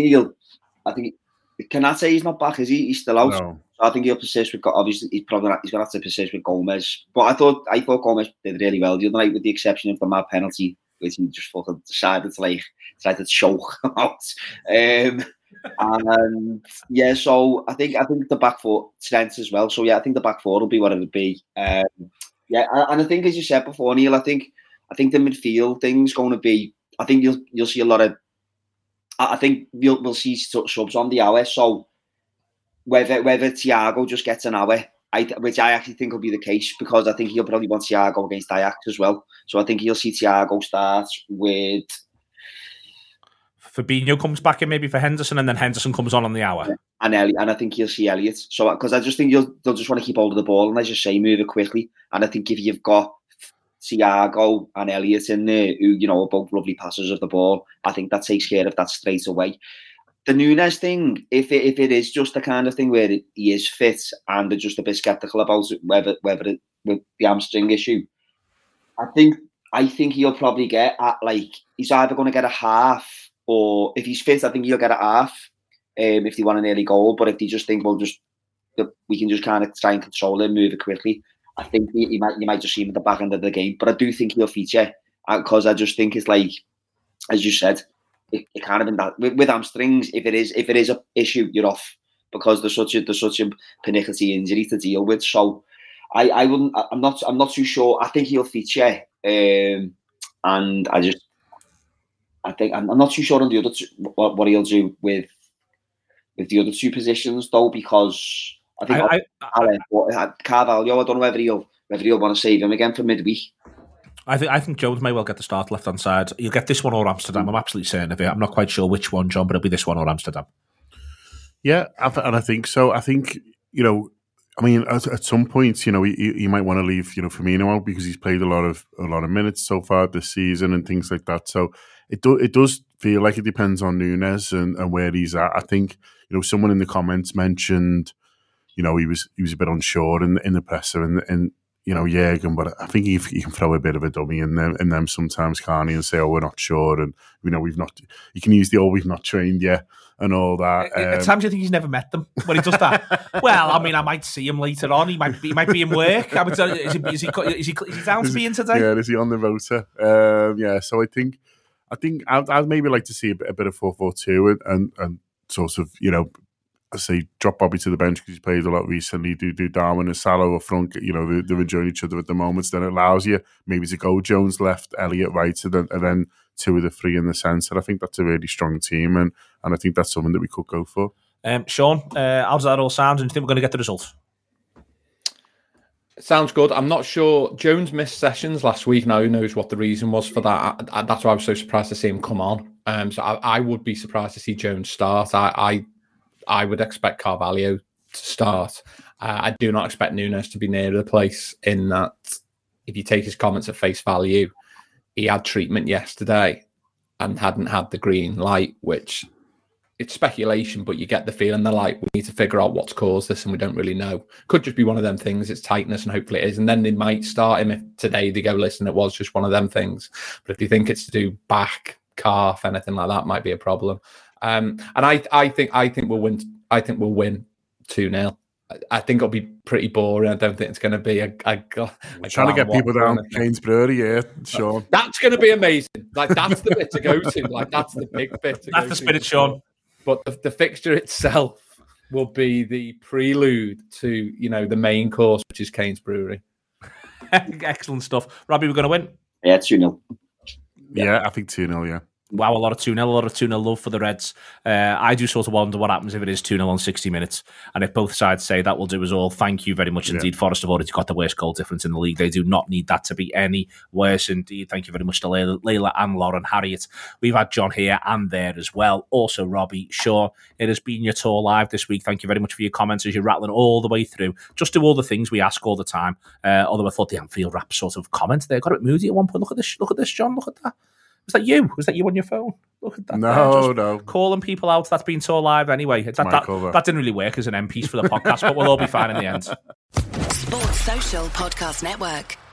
[SPEAKER 8] Konate, he's not back, is he? He's still out.
[SPEAKER 7] No.
[SPEAKER 8] So I think he'll persist with. Obviously, he's going to have to persist with Gomez. But I thought Gomez did really well the other night, with the exception of the mad penalty, which he just fucking decided to try to choke out. So I think the back four strengths as well. So yeah, I think the back four will be what it would be. And I think, as you said before, Neil, I think the midfield thing's going to be. I think you'll see a lot of. I think we'll see subs on the hour. So whether Thiago just gets an hour, which I actually think will be the case, because I think he'll probably want Thiago against Ajax as well. So I think you'll see Thiago start with.
[SPEAKER 6] Fabinho comes back in maybe for Henderson, and then Henderson comes on the hour.
[SPEAKER 8] And I think you'll see Elliott. So because I just think they'll just want to keep hold of the ball and, as you say, move it quickly. And I think if you've got Thiago and Elliott in there, who, you know, are both lovely passers of the ball, I think that takes care of that straight away. The Núñez thing, if it is just the kind of thing where he is fit and they're just a bit sceptical about whether with the hamstring issue, I think he'll probably get he's either going to get a half, or if he's fit, I think he'll get a half if they want an early goal. But if they just think, we can just kind of try and control him, move it quickly, I think you might just see him at the back end of the game. But I do think he'll feature, because I just think it's like, as you said, it kind of in that with hamstrings. If it is a issue, you're off, because there's such a pernickety injury to deal with. So I'm not too sure. I think he'll feature, and I'm not too sure on the other two, what he'll do with the other two positions, though, because I think Carvalho, I don't know whether he'll want to save him again for midweek.
[SPEAKER 6] I think Jones may well get the start left hand side. You'll get this one or Amsterdam. I'm absolutely certain of it. I'm not quite sure which one, John, but it'll be this one or Amsterdam. Yeah,
[SPEAKER 7] and I think so. I think, you know, I mean, at some point, you know, you might want to leave, you know, Firmino out, because he's played a lot of minutes so far this season and things like that. So it does feel like it depends on Núñez and where he's at. I think, you know, someone in the comments mentioned, you know, he was a bit unsure in the presser and you know, Jürgen, but I think he can throw a bit of a dummy in them sometimes, can't he, and say, oh, we're not sure, and you know, we've not. You can use the we've not trained yet and all that.
[SPEAKER 6] At times you think he's never met them when he does that. Well, I mean, I might see him later on. He might be in work. I would tell you, is he down to be in today?
[SPEAKER 7] Yeah, is he on the rotor? So I think I'd maybe like to see a bit of 4-4-2 and sort of, you know, I say drop Bobby to the bench because he's played a lot recently. Do Darwin and Salah up front. You know, they're enjoying each other at the moment. So then it allows you maybe to go Jones left, Elliott right, and then two of the three in the centre. I think that's a really strong team, and I think that's something that we could go for.
[SPEAKER 6] Sean, how does that all sound? And do you think we're going to get the result?
[SPEAKER 4] Sounds good. I'm not sure. Jones missed sessions last week. Now who knows what the reason was for that? That's why I was so surprised to see him come on. So I would be surprised to see Jones start. I would expect Carvalho to start. I do not expect Nunes to be near the place, in that if you take his comments at face value, he had treatment yesterday and hadn't had the green light, which it's speculation, but you get the feeling they're like, we need to figure out what's caused this and we don't really know. Could just be one of them things. It's tightness and hopefully it is. And then they might start him if today they go, listen, it was just one of them things. But if you think it's to do back, calf, anything like that, might be a problem. And I think we'll win. I think we'll win 2-0. I think it'll be pretty boring. I don't think it's going to be a
[SPEAKER 7] trying to get people down Kane's Brewery, yeah, Sean.
[SPEAKER 4] That's going to be amazing. Like, that's the bit to go to. Like, that's the big bit.
[SPEAKER 6] That's the spirit, Sean.
[SPEAKER 4] But the fixture itself will be the prelude to, you know, the main course, which is Kane's Brewery.
[SPEAKER 6] Excellent stuff. Robbie, we're going to win?
[SPEAKER 8] Yeah, 2-0.
[SPEAKER 7] Yeah, I think 2-0, yeah.
[SPEAKER 6] Wow, a lot of 2-0 love for the Reds. I do sort of wonder what happens if it is 2-0 on 60 minutes. And if both sides say that will do us all, thank you very much indeed. Forest have already got the worst goal difference in the league. They do not need that to be any worse indeed. Thank you very much to Layla and Lauren Harriet. We've had John here and there as well. Also, Robbie, Sean, it has been your tour live this week. Thank you very much for your comments as you're rattling all the way through. Just do all the things we ask all the time. Although I thought the Anfield Rap sort of comment there got a bit moody at one point. Look at this, John. Look at that. Was that you? Was that you on your phone? Look at that.
[SPEAKER 7] No.
[SPEAKER 6] Calling people out. That's been tour live anyway. That didn't really work as an M piece for the podcast, but we'll all be fine in the end.
[SPEAKER 11] Sports Social Podcast Network.